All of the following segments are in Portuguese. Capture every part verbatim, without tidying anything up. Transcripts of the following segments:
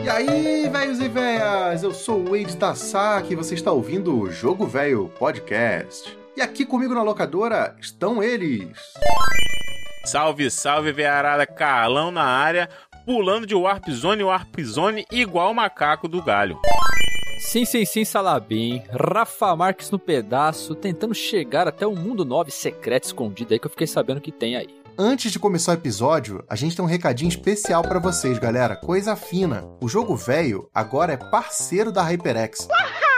E aí, velhos e véias, eu sou o Wade Tassak e você está ouvindo o Jogo Velho Podcast. E aqui comigo na locadora estão eles. Salve, salve, veiarada, Carlão na área, pulando de Warp Zone em Warp Zone igual o macaco do galho. Sim, sim, sim, Salabim, Rafa Marques no pedaço, tentando chegar até um mundo novo e secreto escondido aí que eu fiquei sabendo que tem aí. Antes de começar o episódio, a gente tem um recadinho especial pra vocês, galera. Coisa fina. O Jogo Velho agora é parceiro da HyperX,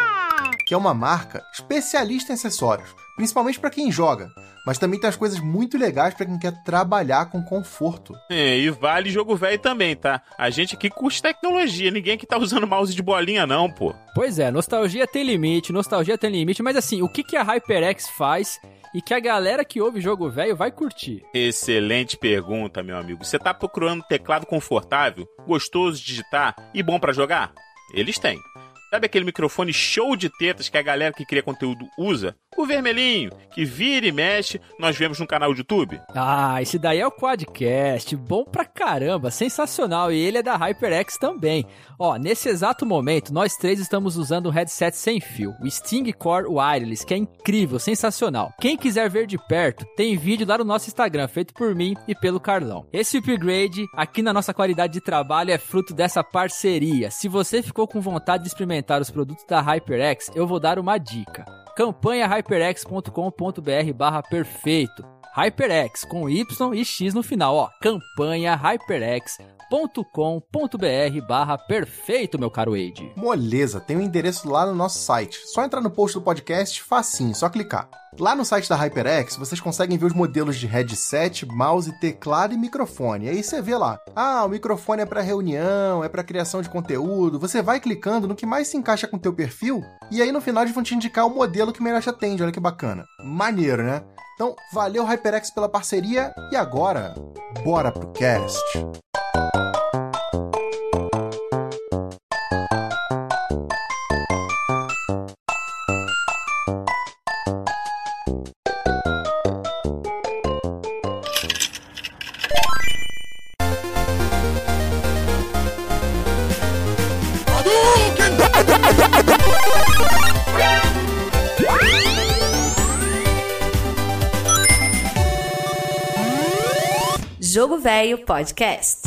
que é uma marca especialista em acessórios, principalmente pra quem joga, mas também tem as coisas muito legais pra quem quer trabalhar com conforto. É, e vale Jogo Velho também, tá? A gente aqui curte tecnologia, ninguém aqui tá usando mouse de bolinha não, pô. Pois é, nostalgia tem limite, nostalgia tem limite, mas assim, o que, que a HyperX faz e que a galera que ouve Jogo Velho vai curtir? Excelente pergunta, meu amigo. Você tá procurando um teclado confortável, gostoso de digitar e bom pra jogar? Eles têm. Sabe aquele microfone show de tetas que a galera que cria conteúdo usa? O vermelhinho, que vira e mexe, nós vemos no canal do YouTube? Ah, esse daí é o Quadcast, bom pra caramba, sensacional, e ele é da HyperX também. Ó, nesse exato momento, nós três estamos usando um headset sem fio, o Sting Core Wireless, que é incrível, sensacional. Quem quiser ver de perto, tem vídeo lá no nosso Instagram, feito por mim e pelo Carlão. Esse upgrade, aqui na nossa qualidade de trabalho, é fruto dessa parceria. Se você ficou com vontade de experimentar os produtos da HyperX, eu vou dar uma dica. Campanha hyperx ponto com ponto br barra perfeito. HyperX com Y e X no final, ó. Campanha hyperx ponto com ponto br barra perfeito, meu caro Wade. Moleza, tem um endereço lá no nosso site. Só entrar no post do podcast, facinho, só clicar. Lá no site da HyperX, vocês conseguem ver os modelos de headset, mouse, teclado e microfone. Aí você vê lá, ah, o microfone é para reunião, é para criação de conteúdo. Você vai clicando no que mais se encaixa com o teu perfil, e aí no final eles vão te indicar o modelo que melhor te atende. Olha que bacana. Maneiro, né? Então, valeu HyperX pela parceria, e agora, bora pro cast. Jogo Velho Podcast.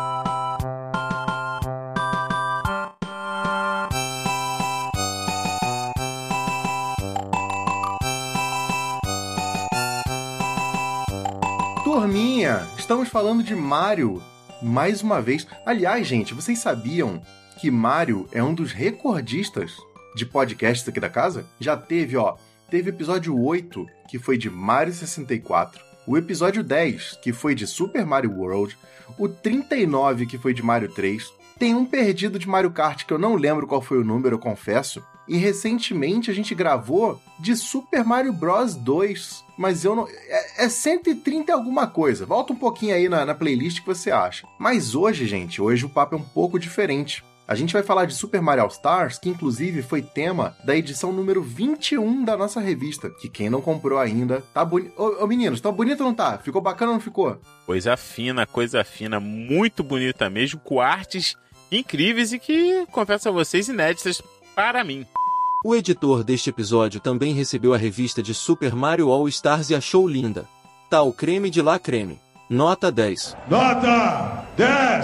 Turminha, estamos falando de Mario mais uma vez. Aliás, gente, vocês sabiam que Mario é um dos recordistas de podcasts aqui da casa? Já teve, ó, teve episódio oito, que foi de Mario sessenta e quatro. O episódio dez, que foi de Super Mario World, o trinta e nove, que foi de Mario três, tem um perdido de Mario Kart, que eu não lembro qual foi o número, eu confesso, e recentemente a gente gravou de Super Mario Bros. dois, mas eu não... É, é cento e trinta alguma coisa, volta um pouquinho aí na, na playlist que você acha. Mas hoje, gente, hoje o papo é um pouco diferente. A gente vai falar de Super Mario All-Stars, que inclusive foi tema da edição número vinte e um da nossa revista, que quem não comprou ainda, tá bonito. Ô, ô meninos, tá bonito ou não tá? Ficou bacana ou não ficou? Coisa fina, coisa fina, muito bonita mesmo, com artes incríveis e que, confesso a vocês, inéditas para mim. O editor deste episódio também recebeu a revista de Super Mario All-Stars e achou linda. Tá o creme de lá creme. Nota dez. Nota dez!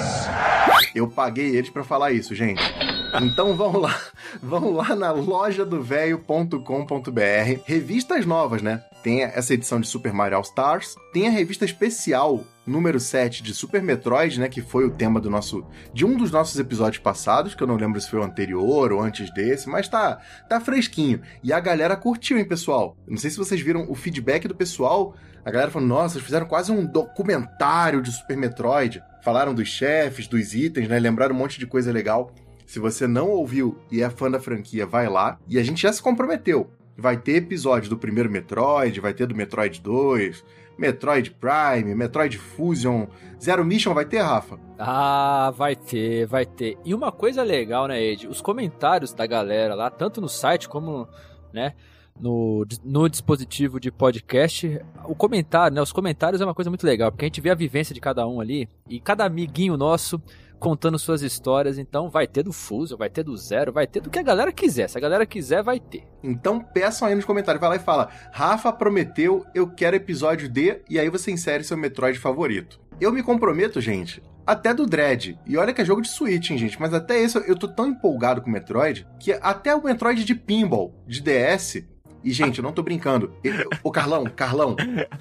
Eu paguei eles pra falar isso, gente. Então vamos lá, vamos lá na loja do velho ponto com ponto br. Revistas novas, né? Tem essa edição de Super Mario All-Stars, tem a revista especial número sete de Super Metroid, né, que foi o tema do nosso, de um dos nossos episódios passados, que eu não lembro se foi o anterior ou antes desse, mas tá, tá fresquinho. E a galera curtiu, hein, pessoal? Não sei se vocês viram o feedback do pessoal. A galera falou, nossa, vocês fizeram quase um documentário de Super Metroid. Falaram dos chefes, dos itens, né? Lembraram um monte de coisa legal. Se você não ouviu e é fã da franquia, vai lá. E a gente já se comprometeu. Vai ter episódio do primeiro Metroid, vai ter do Metroid dois, Metroid Prime, Metroid Fusion, Zero Mission vai ter, Rafa? Ah, vai ter, vai ter. E uma coisa legal, né, Ed? Os comentários da galera lá, tanto no site como, né, no, no dispositivo de podcast, o comentário, né, os comentários é uma coisa muito legal, porque a gente vê a vivência de cada um ali, e cada amiguinho nosso contando suas histórias. Então vai ter do Fuso, vai ter do Zero, vai ter do que a galera quiser. Se a galera quiser, vai ter. Então peçam aí nos comentários, vai lá e fala: Rafa prometeu, eu quero episódio de... E aí você insere seu Metroid favorito. Eu me comprometo, gente, até do Dread. E olha que é jogo de Switch, hein, gente. Mas até esse eu tô tão empolgado com o Metroid que até o Metroid de Pinball, de D S... E, gente, eu não tô brincando. Ô, Carlão, Carlão...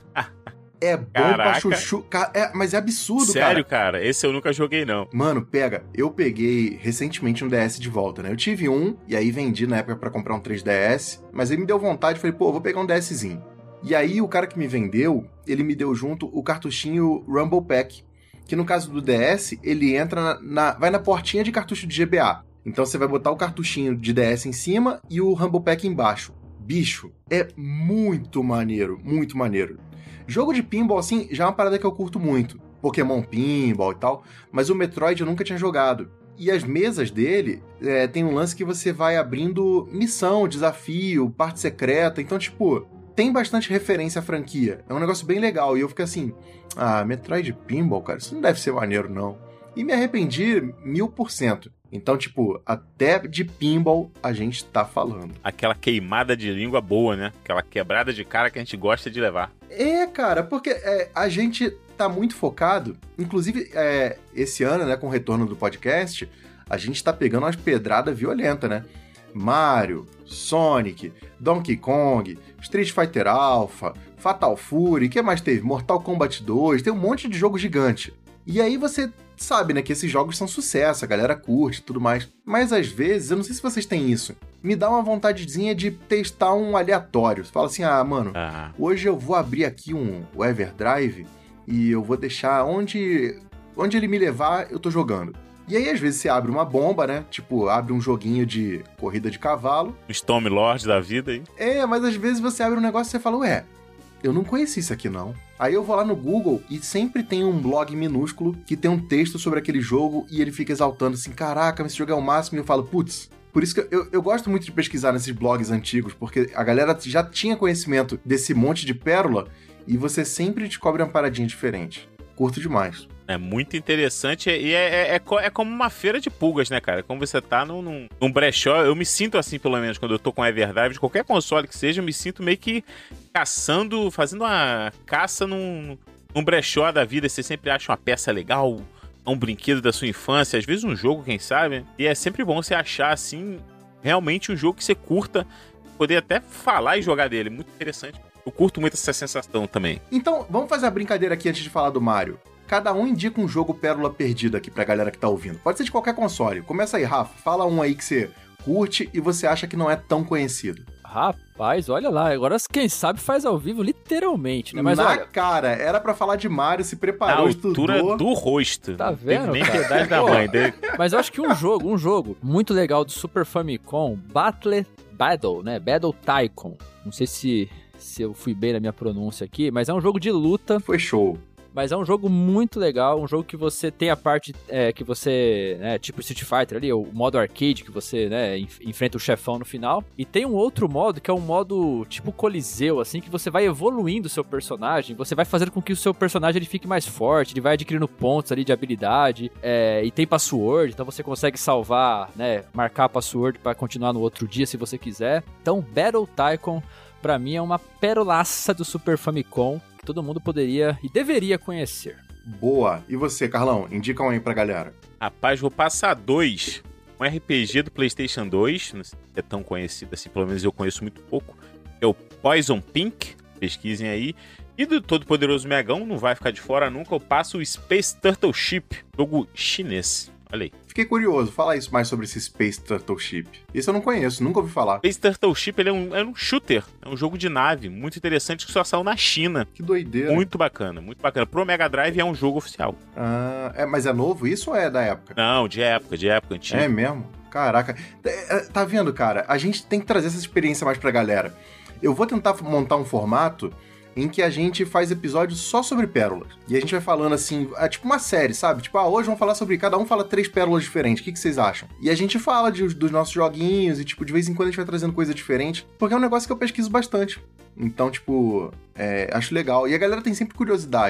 É bom Caraca. pra chuchu... É, mas é absurdo, Sério, cara. Sério, cara? Esse eu nunca joguei, não. Mano, pega. Eu peguei recentemente um D S de volta, né? Eu tive um, e aí vendi na época pra comprar um três D S. Mas aí me deu vontade, falei, pô, vou pegar um DSzinho. E aí o cara que me vendeu, ele me deu junto o cartuchinho Rumble Pack. Que no caso do D S, ele entra na, na... vai na portinha de cartucho de G B A. Então você vai botar o cartuchinho de D S em cima e o Rumble Pack embaixo. Bicho, é muito maneiro, muito maneiro. Jogo de pinball, assim, já é uma parada que eu curto muito. Pokémon Pinball e tal, mas o Metroid eu nunca tinha jogado. E as mesas dele, é, tem um lance que você vai abrindo missão, desafio, parte secreta. Então, tipo, tem bastante referência à franquia. É um negócio bem legal. E eu fiquei assim, ah, Metroid Pinball, cara, isso não deve ser maneiro, não. E me arrependi mil por cento. Então, tipo, até de pinball a gente tá falando. Aquela queimada de língua boa, né? Aquela quebrada de cara que a gente gosta de levar. É, cara, porque é, a gente tá muito focado, inclusive é, esse ano, né, com o retorno do podcast, a gente tá pegando umas pedradas violentas, né? Mario, Sonic, Donkey Kong, Street Fighter Alpha, Fatal Fury, o que mais teve? Mortal Kombat dois, tem um monte de jogo gigante. E aí você sabe, né, que esses jogos são sucesso, a galera curte e tudo mais. Mas às vezes, eu não sei se vocês têm isso, me dá uma vontadezinha de testar um aleatório. Você fala assim, ah, mano, ah. hoje eu vou abrir aqui um o Everdrive e eu vou deixar onde, onde ele me levar, eu tô jogando. E aí, às vezes, você abre uma bomba, né? Tipo, abre um joguinho de corrida de cavalo. Storm Lord da vida, hein? É, mas às vezes você abre um negócio e você fala, ué, eu não conheci isso aqui, não. Aí eu vou lá no Google e sempre tem um blog minúsculo que tem um texto sobre aquele jogo e ele fica exaltando assim, caraca, esse jogo é o máximo. E eu falo, putz, por isso que eu, eu gosto muito de pesquisar nesses blogs antigos, porque a galera já tinha conhecimento desse monte de pérola e você sempre descobre uma paradinha diferente. Curto demais. É muito interessante e é, é, é, é como uma feira de pulgas, né, cara? Como você tá num, num, num brechó, eu me sinto assim, pelo menos, quando eu tô com a Everdrive, de qualquer console que seja, eu me sinto meio que caçando, fazendo uma caça num, num brechó da vida. Você sempre acha uma peça legal, um brinquedo da sua infância, às vezes um jogo, quem sabe? E é sempre bom você achar, assim, realmente um jogo que você curta, poder até falar e jogar dele. Muito interessante. Eu curto muito essa sensação também. Então, vamos fazer a brincadeira aqui antes de falar do Mario. Cada um indica um jogo pérola perdida aqui pra galera que tá ouvindo. Pode ser de qualquer console. Começa aí, Rafa. Fala um aí que você curte e você acha que não é tão conhecido. Rapaz, olha lá. Agora, quem sabe faz ao vivo, literalmente, né? Mas Na olha... cara, era pra falar de Mario, se preparou, Na altura estudou. do rosto. Tá vendo, Não tem nem cara? piedade da mãe dele. Mas eu acho que um jogo, um jogo muito legal do Super Famicom, Battle, Battle, né? Battle Tycoon. Não sei se, se eu fui bem na minha pronúncia aqui, mas é um jogo de luta. Foi show. Mas é um jogo muito legal, um jogo que você tem a parte é, que você, né, tipo Street Fighter ali, o modo arcade, que você, né, enf- enfrenta o chefão no final. E tem um outro modo, que é um modo tipo Coliseu, assim, que você vai evoluindo o seu personagem, você vai fazendo com que o seu personagem ele fique mais forte, ele vai adquirindo pontos ali de habilidade, é, e tem password, então você consegue salvar, né, marcar a password pra continuar no outro dia, se você quiser. Então, Battle Tycoon, pra mim, é uma perolaça do Super Famicom, todo mundo poderia e deveria conhecer. Boa. E você, Carlão? Indica um aí pra galera. Rapaz, vou passar dois. Um R P G do PlayStation dois, não sei se é tão conhecido assim, pelo menos eu conheço muito pouco. É o Poison Pink, pesquisem aí. E do Todo-Poderoso Megão, não vai ficar de fora nunca, eu passo o Space Turtle Ship, jogo chinês. Olha aí. Fiquei curioso, fala isso mais sobre esse Space Turtle Ship. Esse eu não conheço, nunca ouvi falar. Space Turtle Ship ele é, um, é um shooter, é um jogo de nave, muito interessante, que só saiu na China. Que doideira. Muito bacana, muito bacana. Pro Mega Drive é um jogo oficial. Ah, é, mas é novo isso ou é da época? Não, de época, de época antiga. É mesmo? Caraca. É, tá vendo, cara? A gente tem que trazer essa experiência mais pra galera. Eu vou tentar montar um formato em que a gente faz episódios só sobre pérolas. E a gente vai falando assim, é tipo uma série, sabe? Tipo, ah, hoje vamos falar sobre... Cada um fala três pérolas diferentes, o que, que vocês acham? E a gente fala de, dos nossos joguinhos e, tipo, de vez em quando a gente vai trazendo coisa diferente, porque é um negócio que eu pesquiso bastante. Então, tipo, é, acho legal. E a galera tem sempre curiosidade.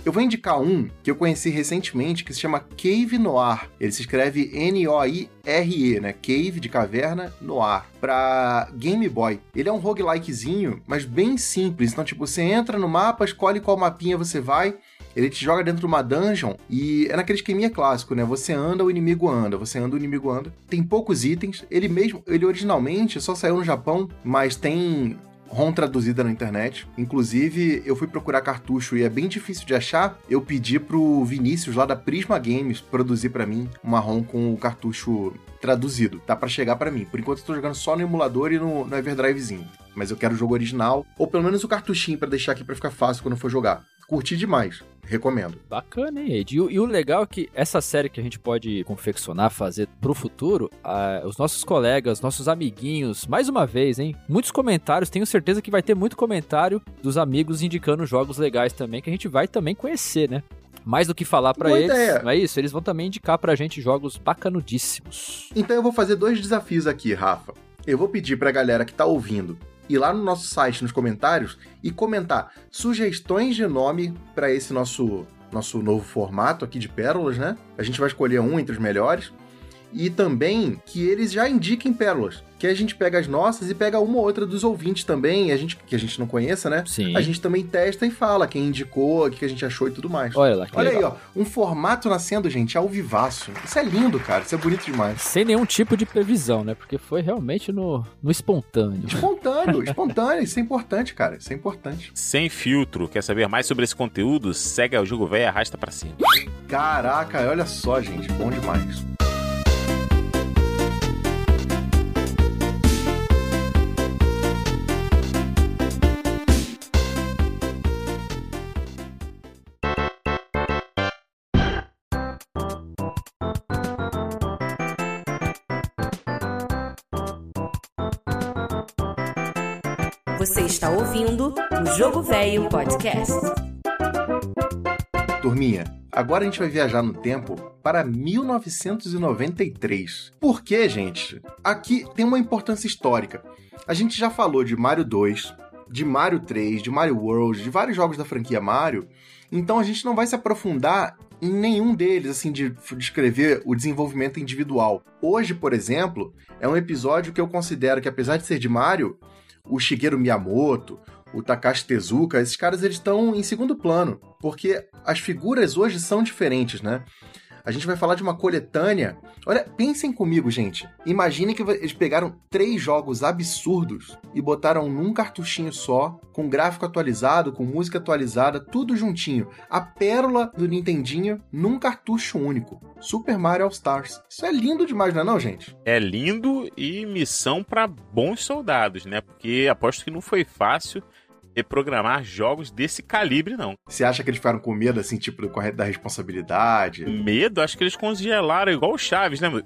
Eu vou indicar um que eu conheci recentemente, que se chama Cave Noir. Ele se escreve N O I R E, né? Cave, de caverna, Noir. Pra Game Boy. Ele é um roguelikezinho, mas bem simples. Então, tipo, você entra no mapa, escolhe qual mapinha você vai, ele te joga dentro de uma dungeon e é naquele esqueminha clássico, né? Você anda, o inimigo anda. Você anda, o inimigo anda. Tem poucos itens. Ele mesmo, ele originalmente só saiu no Japão, mas tem ROM traduzida na internet. Inclusive, eu fui procurar cartucho e é bem difícil de achar. Eu pedi pro Vinícius, lá da Prisma Games, produzir pra mim uma ROM com o cartucho traduzido. Tá pra chegar pra mim. Por enquanto eu tô jogando só no emulador e no, no Everdrivezinho. Mas eu quero o jogo original, ou pelo menos o cartuchinho pra deixar aqui pra ficar fácil quando eu for jogar. Curti demais. Recomendo. Bacana, hein, Ed? E, e o legal é que essa série que a gente pode confeccionar, fazer pro futuro, uh, os nossos colegas, nossos amiguinhos, mais uma vez, hein? Muitos comentários, tenho certeza que vai ter muito comentário dos amigos indicando jogos legais também, que a gente vai também conhecer, né? Mais do que falar pra Boa eles, ideia. não é isso? Eles vão também indicar pra gente jogos bacanudíssimos. Então eu vou fazer dois desafios aqui, Rafa. Eu vou pedir pra galera que tá ouvindo ir lá no nosso site, nos comentários, e comentar sugestões de nome para esse nosso, nosso novo formato aqui de pérolas, né? A gente vai escolher um entre os melhores. E também que eles já indiquem pérolas. Que a gente pega as nossas e pega uma ou outra dos ouvintes também, a gente, que a gente não conheça, né? Sim. A gente também testa e fala quem indicou, o que a gente achou e tudo mais. Olha lá, que Olha legal. aí, ó. Um formato nascendo, gente, ao vivaço. Isso é lindo, cara. Isso é bonito demais. Sem nenhum tipo de previsão, né? Porque foi realmente no, no espontâneo. Espontâneo, espontâneo. Isso é importante, cara. Isso é importante. Sem filtro. Quer saber mais sobre esse conteúdo? Segue o Jogo Velho e arrasta pra cima. Caraca, olha só, gente. Bom demais. Você está ouvindo o Jogo Velho Podcast. Turminha, agora a gente vai viajar no tempo para mil novecentos e noventa e três. Por quê, gente? Aqui tem uma importância histórica. A gente já falou de Mario dois, de Mario três, de Mario World, de vários jogos da franquia Mario, então a gente não vai se aprofundar em nenhum deles, assim, de descrever o desenvolvimento individual. Hoje, por exemplo, é um episódio que eu considero que, apesar de ser de Mario, o Shigeru Miyamoto, o Takashi Tezuka, esses caras eles estão em segundo plano, porque as figuras hoje são diferentes, né? A gente vai falar de uma coletânea. Olha, pensem comigo, gente. Imaginem que eles pegaram três jogos absurdos e botaram num cartuchinho só, com gráfico atualizado, com música atualizada, tudo juntinho. A pérola do Nintendinho num cartucho único. Super Mario All Stars. Isso é lindo demais, não é não, gente? É lindo e missão pra bons soldados, né? Porque aposto que não foi fácil reprogramar jogos desse calibre, não. Você acha que eles ficaram com medo, assim, tipo, do correto da responsabilidade? Medo? Acho que eles congelaram igual o Chaves, né?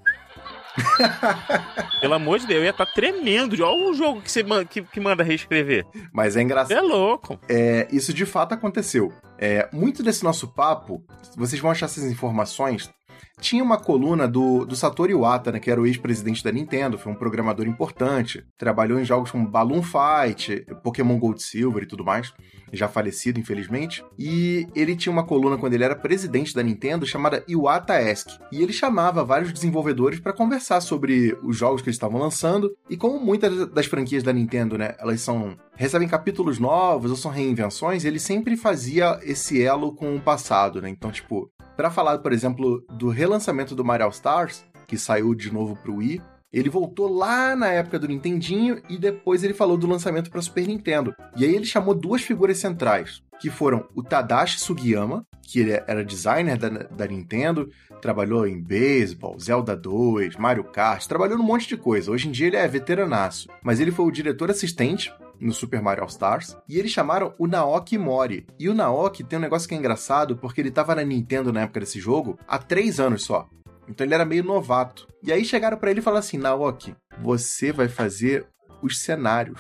Pelo amor de Deus, eu ia estar tremendo. Olha o jogo que, você manda, que, que manda reescrever. Mas é engraçado. É louco. É, isso de fato aconteceu. É, muito desse nosso papo, vocês vão achar essas informações. Tinha uma coluna do, do Satoru Iwata, né, que era o ex-presidente da Nintendo, foi um programador importante, trabalhou em jogos como Balloon Fight, Pokémon Gold Silver e tudo mais, já falecido, infelizmente. E ele tinha uma coluna quando ele era presidente da Nintendo chamada Iwata Ask. E ele chamava vários desenvolvedores para conversar sobre os jogos que eles estavam lançando. E como muitas das franquias da Nintendo, né, elas são recebem capítulos novos ou são reinvenções, ele sempre fazia esse elo com o passado, né? Então, tipo, para falar, por exemplo, do relançamento do Mario All Stars, que saiu de novo pro Wii, ele voltou lá na época do Nintendinho e depois ele falou do lançamento para Super Nintendo. E aí ele chamou duas figuras centrais, que foram o Tadashi Sugiyama, que ele era designer da, da Nintendo, trabalhou em beisebol, Zelda dois, Mario Kart, trabalhou num monte de coisa. Hoje em dia ele é veteranaço, mas ele foi o diretor assistente no Super Mario All Stars, e eles chamaram o Naoki Mori. E o Naoki tem um negócio que é engraçado, porque ele tava na Nintendo na época desse jogo há três anos só. Então ele era meio novato. E aí chegaram pra ele e falaram assim, Naoki, você vai fazer os cenários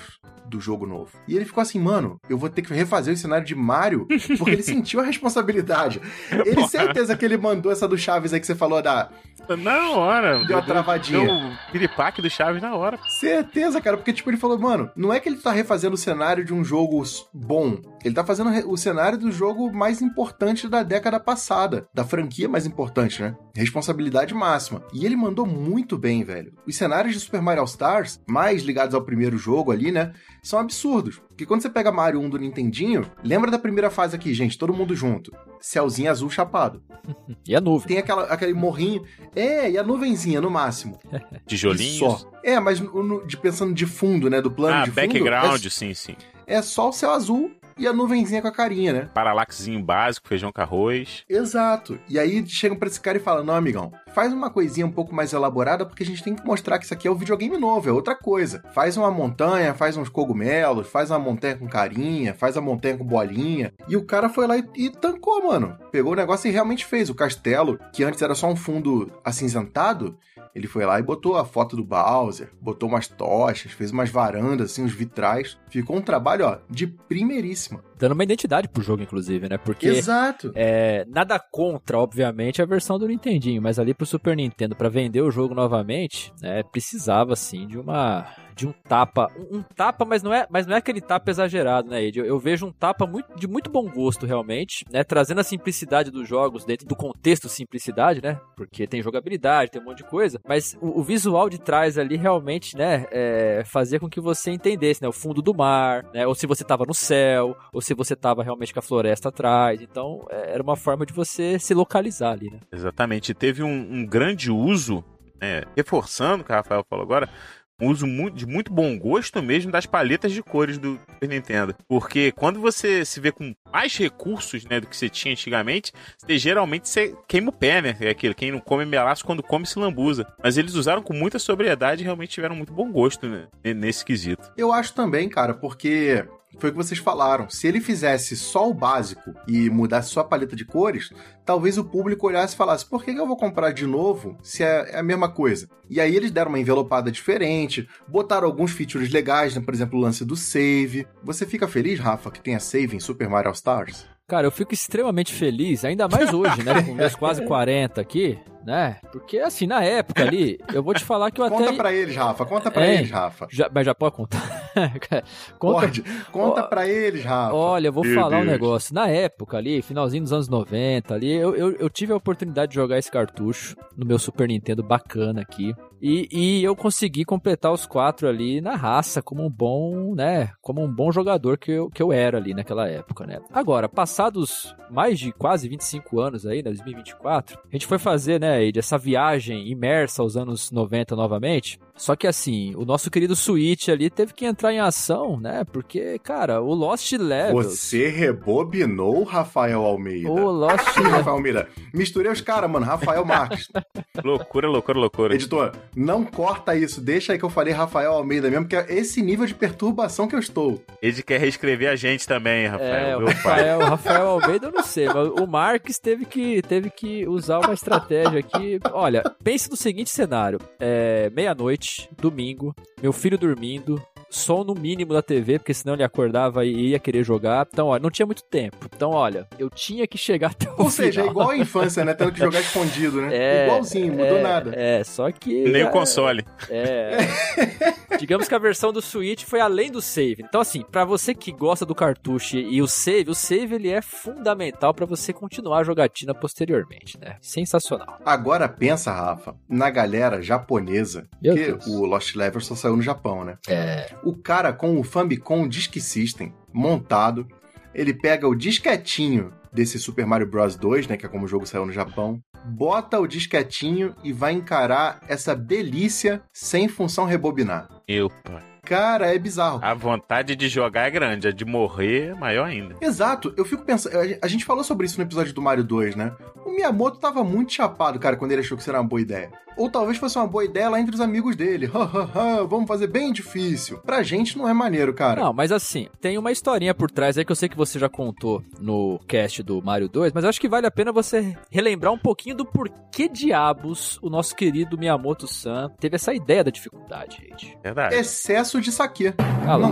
do jogo novo. E ele ficou assim, mano, eu vou ter que refazer o cenário de Mario, porque ele sentiu a responsabilidade. Ele, certeza que ele mandou essa do Chaves aí que você falou da... Na hora. Deu uma travadinha. Deu o piripaque do Chaves na hora. Certeza, cara, porque tipo, ele falou, mano, não é que ele tá refazendo o cenário de um jogo bom, ele tá fazendo o cenário do jogo mais importante da década passada, da franquia mais importante, né? Responsabilidade máxima. E ele mandou muito bem, velho. Os cenários de Super Mario All-Stars, mais ligados ao primeiro jogo ali, né, são absurdos. Porque quando você pega Mario um do Nintendinho, lembra da primeira fase aqui, gente, todo mundo junto. Céuzinho azul chapado. E a nuvem. Tem aquela, aquele morrinho. É, e a nuvenzinha no máximo. Tijolinhos. Só. É, mas no, no, de, pensando de fundo, né, do plano ah, de fundo. Ah, background, é, sim, sim. É só o céu azul e a nuvenzinha com a carinha, né? Paralaxinho básico, feijão com arroz. Exato. E aí chegam pra esse cara e falam, não, amigão, faz uma coisinha um pouco mais elaborada porque a gente tem que mostrar que isso aqui é um videogame novo, é outra coisa. Faz uma montanha, faz uns cogumelos, faz uma montanha com carinha, faz a montanha com bolinha. E o cara foi lá e, e tancou, mano. Pegou o negócio e realmente fez. O castelo, que antes era só um fundo acinzentado, ele foi lá e botou a foto do Bowser, botou umas tochas, fez umas varandas, assim, uns vitrais. Ficou um trabalho, ó, de primeiríssima. Dando uma identidade pro jogo, inclusive, né? Porque... Exato. É, nada contra, obviamente, a versão do Nintendinho, mas ali pro Super Nintendo, pra vender o jogo novamente, né, precisava, assim, de uma... de um tapa, um, um tapa, mas não é, mas não é aquele tapa exagerado, né, Ed? Eu, eu vejo um tapa muito, de muito bom gosto, realmente, né, trazendo a simplicidade dos jogos dentro do contexto simplicidade, né, porque tem jogabilidade, tem um monte de coisa, mas o, o visual de trás ali realmente, né, é, fazia com que você entendesse, né, o fundo do mar, né, ou se você tava no céu, ou se você tava realmente com a floresta atrás, então é, era uma forma de você se localizar ali, né. Exatamente, teve um, um grande uso, né, reforçando o que o Rafael falou agora, um uso muito, de muito bom gosto mesmo das paletas de cores do Super Nintendo. Porque quando você se vê com mais recursos, né, do que você tinha antigamente, você, geralmente você queima o pé, né? É aquilo, quem não come melaço, quando come se lambuza. Mas eles usaram com muita sobriedade e realmente tiveram muito bom gosto, né, nesse quesito. Eu acho também, cara, porque... foi o que vocês falaram. Se ele fizesse só o básico e mudasse só a paleta de cores, talvez o público olhasse e falasse, por que eu vou comprar de novo se é a mesma coisa? E aí eles deram uma envelopada diferente, botaram alguns features legais, né? Por exemplo, o lance do save. Você fica feliz, Rafa, que tenha save em Super Mario All-Stars? Cara, eu fico extremamente feliz, ainda mais hoje, né? Com meus quase quarenta aqui, né? Porque, assim, na época ali, eu vou te falar que eu conta até... Conta pra eles, Rafa, conta pra é, eles, Rafa. Já, mas já pode contar? conta, pode, conta ó, pra eles, Rafa. Olha, eu vou Meu falar Deus. um negócio. Na época ali, finalzinho dos anos noventa ali, eu, eu, eu tive a oportunidade de jogar esse cartucho no meu Super Nintendo bacana aqui. E, e eu consegui completar os quatro ali na raça, como um bom, né, como um bom jogador que eu, que eu era ali naquela época, né. Agora, passados mais de quase vinte e cinco anos aí, né, dois mil e vinte e quatro, a gente foi fazer, né, Ed, essa viagem imersa aos anos noventa novamente. Só que assim, o nosso querido Switch ali teve que entrar em ação, né, porque, cara, o Lost Levels... Você rebobinou, Rafael Almeida. O Lost Ih, Rafael Almeida. Misturei os caras, mano. Rafael Marques. Loucura, loucura, loucura. Editor, não corta isso. Deixa aí que eu falei Rafael Almeida mesmo, que é esse nível de perturbação que eu estou. Ele quer reescrever a gente também, Rafael. É, meu o Rafael, o Rafael Almeida eu não sei, mas o Marques teve que, teve que usar uma estratégia aqui. Olha, pense no seguinte cenário. É, meia-noite, domingo, meu filho dormindo, som no mínimo da T V, porque senão ele acordava e ia querer jogar. Então, olha, não tinha muito tempo. Então, olha, eu tinha que chegar até o Ou seja, é final. igual a infância, né? Tendo que jogar escondido, né? É, Igualzinho, mudou é, nada. É, só que... Nem é, o console. É. Digamos que a versão do Switch foi além do save. Então, assim, pra você que gosta do cartucho e o save, o save ele é fundamental pra você continuar a jogatina posteriormente, né? Sensacional. Agora pensa, Rafa, na galera japonesa, Meu que Deus. o Lost Levels só saiu no Japão, né? É. O cara com o Famicom Disk System montado, ele pega o disquetinho desse Super Mario Bros dois, né, que é como o jogo saiu no Japão, bota o disquetinho e vai encarar essa delícia sem função rebobinar. Meu pai. Cara, é bizarro. A vontade de jogar é grande, a de morrer é maior ainda. Exato, eu fico pensando, a gente falou sobre isso no episódio do Mario dois, né? O Miyamoto tava muito chapado, cara, quando ele achou que isso era uma boa ideia. Ou talvez fosse uma boa ideia lá entre os amigos dele. Ha, ha, ha, vamos fazer bem difícil. Pra gente não é maneiro, cara. Não, mas assim, tem uma historinha por trás aí que eu sei que você já contou no cast do Mario dois, mas eu acho que vale a pena você relembrar um pouquinho do porquê diabos o nosso querido Miyamoto-san teve essa ideia da dificuldade, gente. Verdade. Excesso de saquê. Ah lá. Não tem...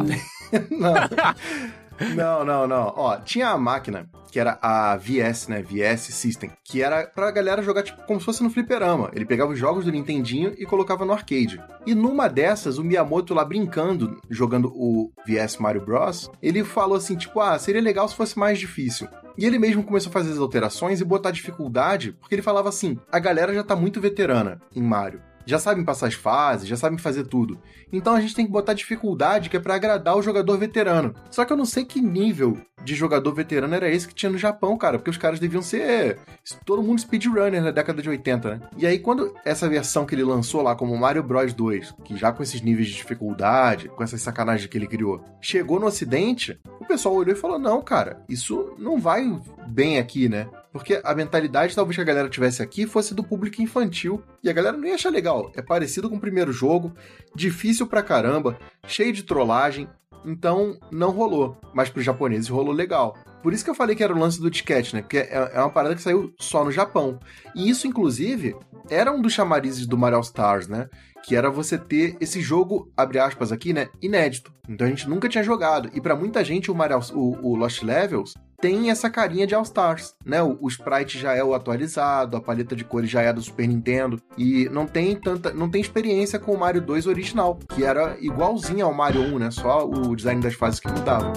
Não. Não, não, não. Ó, tinha a máquina, que era a V S, né? V S System, que era pra galera jogar, tipo, como se fosse no fliperama. Ele pegava os jogos do Nintendinho e colocava no arcade. E numa dessas, o Miyamoto lá brincando, jogando o V S Mario Bros., ele falou assim, tipo, ah, seria legal se fosse mais difícil. E ele mesmo começou a fazer as alterações e botar dificuldade, porque ele falava assim, a galera já tá muito veterana em Mario. Já sabem passar as fases, já sabem fazer tudo. Então a gente tem que botar dificuldade que é pra agradar o jogador veterano. Só que eu não sei que nível de jogador veterano era esse que tinha no Japão, cara, porque os caras deviam ser todo mundo speedrunner na década de oitenta, né? E aí quando essa versão que ele lançou lá como Mario Bros dois, que já com esses níveis de dificuldade, com essas sacanagens que ele criou, chegou no ocidente, o pessoal olhou e falou, não, cara, isso não vai bem aqui, né? Porque a mentalidade talvez que a galera tivesse aqui fosse do público infantil. E a galera não ia achar legal. É parecido com o primeiro jogo, difícil pra caramba, cheio de trollagem. Então, não rolou. Mas pros japoneses rolou legal. Por isso que eu falei que era o lance do disquete, né? Porque é uma parada que saiu só no Japão. E isso, inclusive, era um dos chamarizes do Mario All Stars, né? Que era você ter esse jogo, abre aspas aqui, né? Inédito. Então a gente nunca tinha jogado. E pra muita gente, o, Mario, o, o Lost Levels tem essa carinha de All Stars, né? O, o sprite já é o atualizado, a paleta de cores já é do Super Nintendo. E não tem tanta, não tem experiência com o Mario dois original, que era igualzinho ao Mario um, né? Só o design das fases que mudava.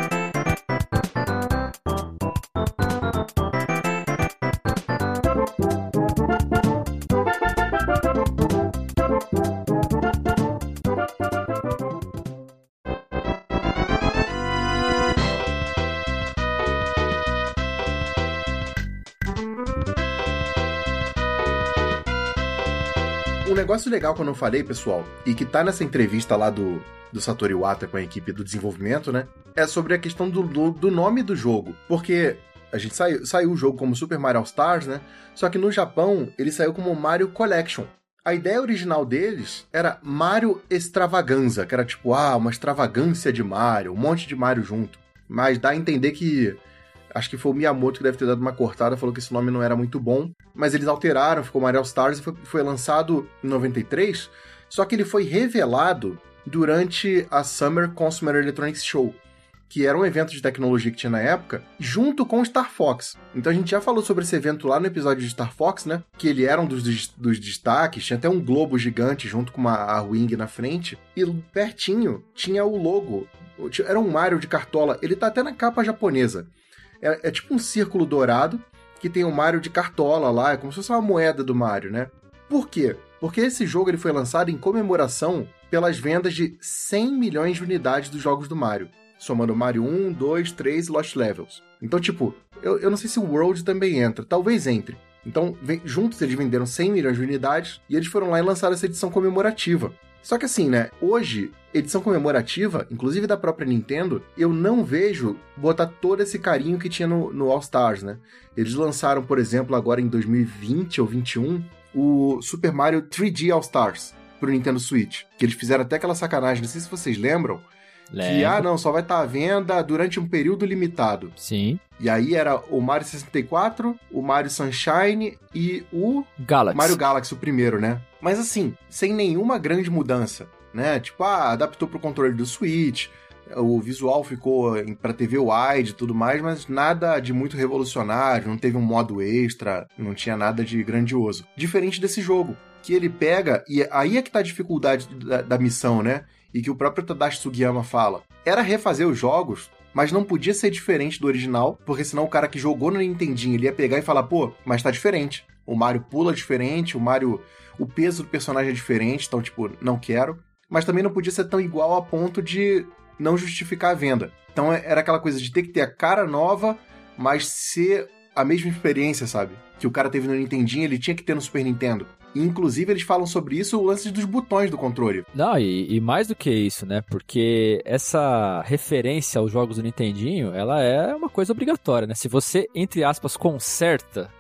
Um negócio legal que eu não falei, pessoal, e que tá nessa entrevista lá do, do Satoru Iwata com a equipe do desenvolvimento, né? É sobre a questão do, do, do nome do jogo. Porque a gente saiu, saiu o jogo como Super Mario All Stars, né? Só que no Japão, ele saiu como Mario Collection. A ideia original deles era Mario Extravaganza, que era tipo, ah, uma extravagância de Mario, um monte de Mario junto. Mas dá a entender que... Acho que foi o Miyamoto que deve ter dado uma cortada, falou que esse nome não era muito bom. Mas eles alteraram, ficou Mario All Stars e foi, foi lançado em noventa e três. Só que ele foi revelado durante a Summer Consumer Electronics Show, que era um evento de tecnologia que tinha na época, junto com o Star Fox. Então a gente já falou sobre esse evento lá no episódio de Star Fox, né? Que ele era um dos, dos, dos destaques, tinha até um globo gigante junto com uma a wing na frente. E pertinho tinha o logo, era um Mario de cartola, ele tá até na capa japonesa. É, é tipo um círculo dourado que tem o Mario de cartola lá, é como se fosse uma moeda do Mario, né? Por quê? Porque esse jogo ele foi lançado em comemoração pelas vendas de cem milhões de unidades dos jogos do Mario, somando Mario um, dois, três e Lost Levels. Então, tipo, eu, eu não sei se o World também entra, talvez entre. Então, vem, juntos eles venderam cem milhões de unidades e eles foram lá e lançaram essa edição comemorativa. Só que assim, né, hoje, edição comemorativa, inclusive da própria Nintendo, eu não vejo botar todo esse carinho que tinha no, no All Stars, né? Eles lançaram, por exemplo, agora em dois mil e vinte ou vinte e um, o Super Mario três D All Stars pro Nintendo Switch, que eles fizeram até aquela sacanagem, não sei se vocês lembram, Lembro. que, ah, não, só vai estar à venda durante um período limitado. Sim. E aí era o Mario sessenta e quatro, o Mario Sunshine e o Galaxy. Mario Galaxy, o primeiro, né? Mas assim, sem nenhuma grande mudança, né? Tipo, ah, adaptou pro controle do Switch, o visual ficou pra T V wide e tudo mais, mas nada de muito revolucionário, não teve um modo extra, não tinha nada de grandioso. Diferente desse jogo, que ele pega, e aí é que tá a dificuldade da, da missão, né? E que o próprio Tadashi Sugiyama fala. Era refazer os jogos, mas não podia ser diferente do original, porque senão o cara que jogou no Nintendinho, ele ia pegar e falar, pô, mas tá diferente. O Mario pula diferente, o Mario... O peso do personagem é diferente, então, tipo, não quero. Mas também não podia ser tão igual a ponto de não justificar a venda. Então era aquela coisa de ter que ter a cara nova, mas ser a mesma experiência, sabe? Que o cara teve no Nintendinho, ele tinha que ter no Super Nintendo. E, inclusive, eles falam sobre isso, o lance dos botões do controle. Não, e, e mais do que isso, né? Porque essa referência aos jogos do Nintendinho, ela é uma coisa obrigatória, né? Se você, entre aspas, conserta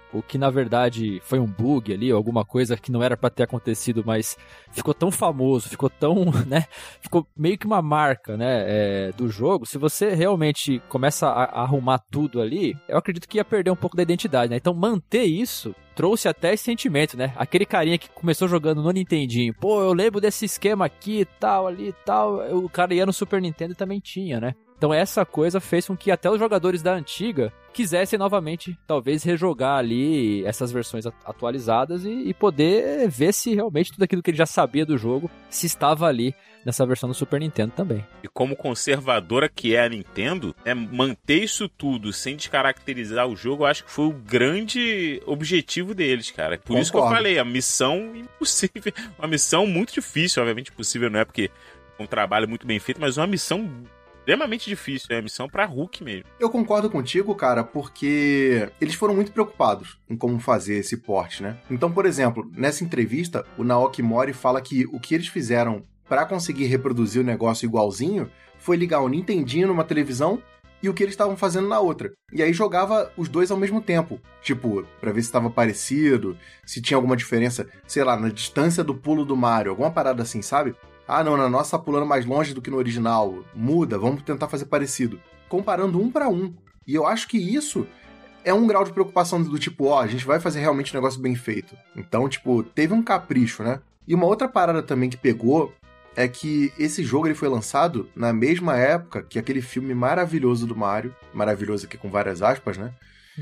o que na verdade foi um bug ali, alguma coisa que não era pra ter acontecido, mas ficou tão famoso, ficou tão, né, ficou meio que uma marca, né, é, do jogo. Se você realmente começa a, a arrumar tudo ali, eu acredito que ia perder um pouco da identidade, né? Então manter isso trouxe até esse sentimento, né? Aquele carinha que começou jogando no Nintendinho, pô, eu lembro desse esquema aqui e tal, ali e tal, o cara ia no Super Nintendo e também tinha, né? Então essa coisa fez com que até os jogadores da antiga quisessem novamente, talvez, rejogar ali essas versões atualizadas e, e poder ver se realmente tudo aquilo que ele já sabia do jogo se estava ali nessa versão do Super Nintendo também. E como conservadora que é a Nintendo, né, manter isso tudo sem descaracterizar o jogo, eu acho que foi o grande objetivo deles, cara. Por Concordo. Isso que eu falei, a missão impossível, uma missão muito difícil, obviamente impossível não é porque é um trabalho muito bem feito, mas uma missão extremamente difícil, é a missão pra Hulk mesmo. Eu concordo contigo, cara, porque eles foram muito preocupados em como fazer esse porte, né? Então, por exemplo, nessa entrevista, o Naoki Mori fala que o que eles fizeram pra conseguir reproduzir o negócio igualzinho foi ligar o Nintendinho numa televisão e o que eles estavam fazendo na outra. E aí jogava os dois ao mesmo tempo. Tipo, pra ver se estava parecido, se tinha alguma diferença, sei lá, na distância do pulo do Mario, alguma parada assim, sabe? Ah, não, na nossa tá pulando mais longe do que no original. Muda, vamos tentar fazer parecido. Comparando um pra um. E eu acho que isso é um grau de preocupação do tipo, ó, a gente vai fazer realmente um negócio bem feito. Então, tipo, teve um capricho, né? E uma outra parada também que pegou é que esse jogo ele foi lançado na mesma época que aquele filme maravilhoso do Mario. Maravilhoso aqui com várias aspas, né?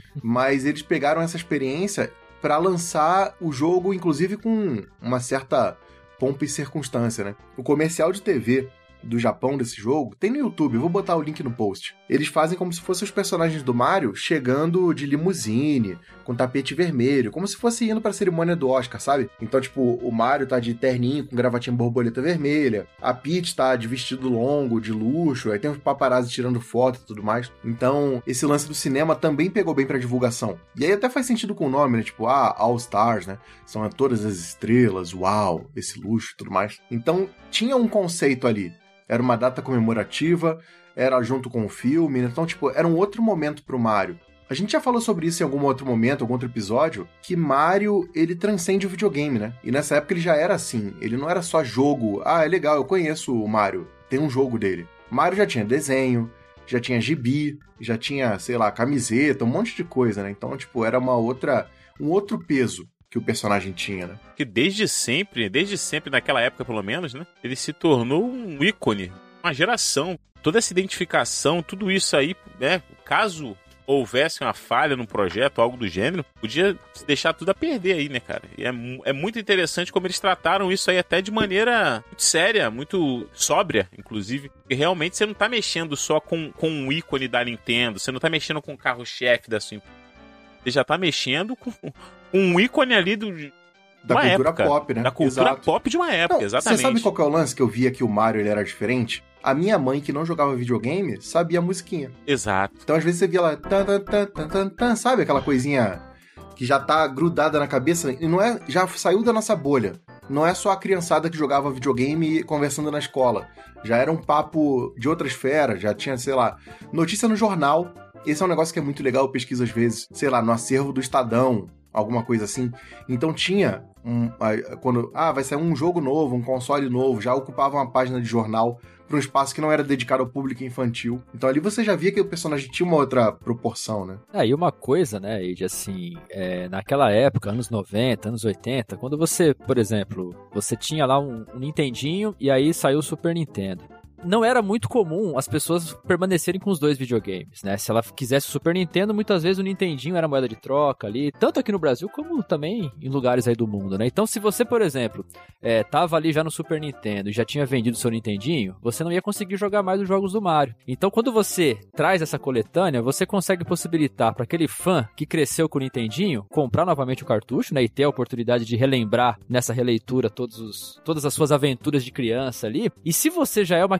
Mas eles pegaram essa experiência pra lançar o jogo, inclusive com uma certa pompa e circunstância, né? O comercial de T V do Japão desse jogo tem no YouTube, eu vou botar o link no post. Eles fazem como se fossem os personagens do Mario chegando de limusine, com tapete vermelho, como se fosse indo pra cerimônia do Oscar, sabe? Então, tipo, o Mario tá de terninho com gravatinha borboleta vermelha, a Peach tá de vestido longo, de luxo, aí tem uns paparazzi tirando foto e tudo mais. Então, esse lance do cinema também pegou bem pra divulgação. E aí até faz sentido com o nome, né? Tipo, ah, All Stars, né? São todas as estrelas, uau, esse luxo e tudo mais. Então, tinha um conceito ali. Era uma data comemorativa, era junto com o filme, então, tipo, era um outro momento pro Mario. A gente já falou sobre isso em algum outro momento, algum outro episódio, que Mario, ele transcende o videogame, né? E nessa época ele já era assim, ele não era só jogo, ah, é legal, eu conheço o Mario, tem um jogo dele. Mario já tinha desenho, já tinha gibi, já tinha, sei lá, camiseta, um monte de coisa, né? Então, tipo, era uma outra, um outro peso que o personagem tinha, né? Que desde sempre, desde sempre, naquela época pelo menos, né? Ele se tornou um ícone, uma geração. Toda essa identificação, tudo isso aí, né? Caso houvesse uma falha no projeto, algo do gênero, podia deixar tudo a perder aí, né, cara? E é, é muito interessante como eles trataram isso aí até de maneira muito séria, muito sóbria, inclusive. Porque realmente você não tá mexendo só com, com um ícone da Nintendo, você não tá mexendo com o carro-chefe da sua empresa. Você já tá mexendo com um ícone ali do, da uma cultura época, pop, né? Da cultura Exato. pop de uma época, não, exatamente. Você sabe qual que é o lance que eu via que o Mario ele era diferente? A minha mãe, que não jogava videogame, sabia a musiquinha. Exato. Então, às vezes, você via lá, tan, tan, tan, tan, tan, tan, sabe? Aquela coisinha que já tá grudada na cabeça e não é, já saiu da nossa bolha. Não é só a criançada que jogava videogame conversando na escola. Já era um papo de outra esfera, já tinha, sei lá, notícia no jornal. Esse é um negócio que é muito legal, eu pesquiso às vezes, sei lá, no acervo do Estadão, alguma coisa assim. Então tinha, um, quando, ah, vai sair um jogo novo, um console novo, já ocupava uma página de jornal para um espaço que não era dedicado ao público infantil. Então ali você já via que o personagem tinha uma outra proporção, né? Ah, e uma coisa, né, Eide, assim, é, naquela época, anos noventa, anos oitenta, quando você, por exemplo, você tinha lá um, um Nintendinho e aí saiu o Super Nintendo. Não era muito comum as pessoas permanecerem com os dois videogames, né? Se ela quisesse o Super Nintendo, muitas vezes o Nintendinho era moeda de troca ali, tanto aqui no Brasil como também em lugares aí do mundo, né? Então, se você, por exemplo, é, tava ali já no Super Nintendo e já tinha vendido o seu Nintendinho, você não ia conseguir jogar mais os jogos do Mario. Então, quando você traz essa coletânea, você consegue possibilitar para aquele fã que cresceu com o Nintendinho comprar novamente o cartucho, né? E ter a oportunidade de relembrar nessa releitura todos os, todas as suas aventuras de criança ali. E se você já é uma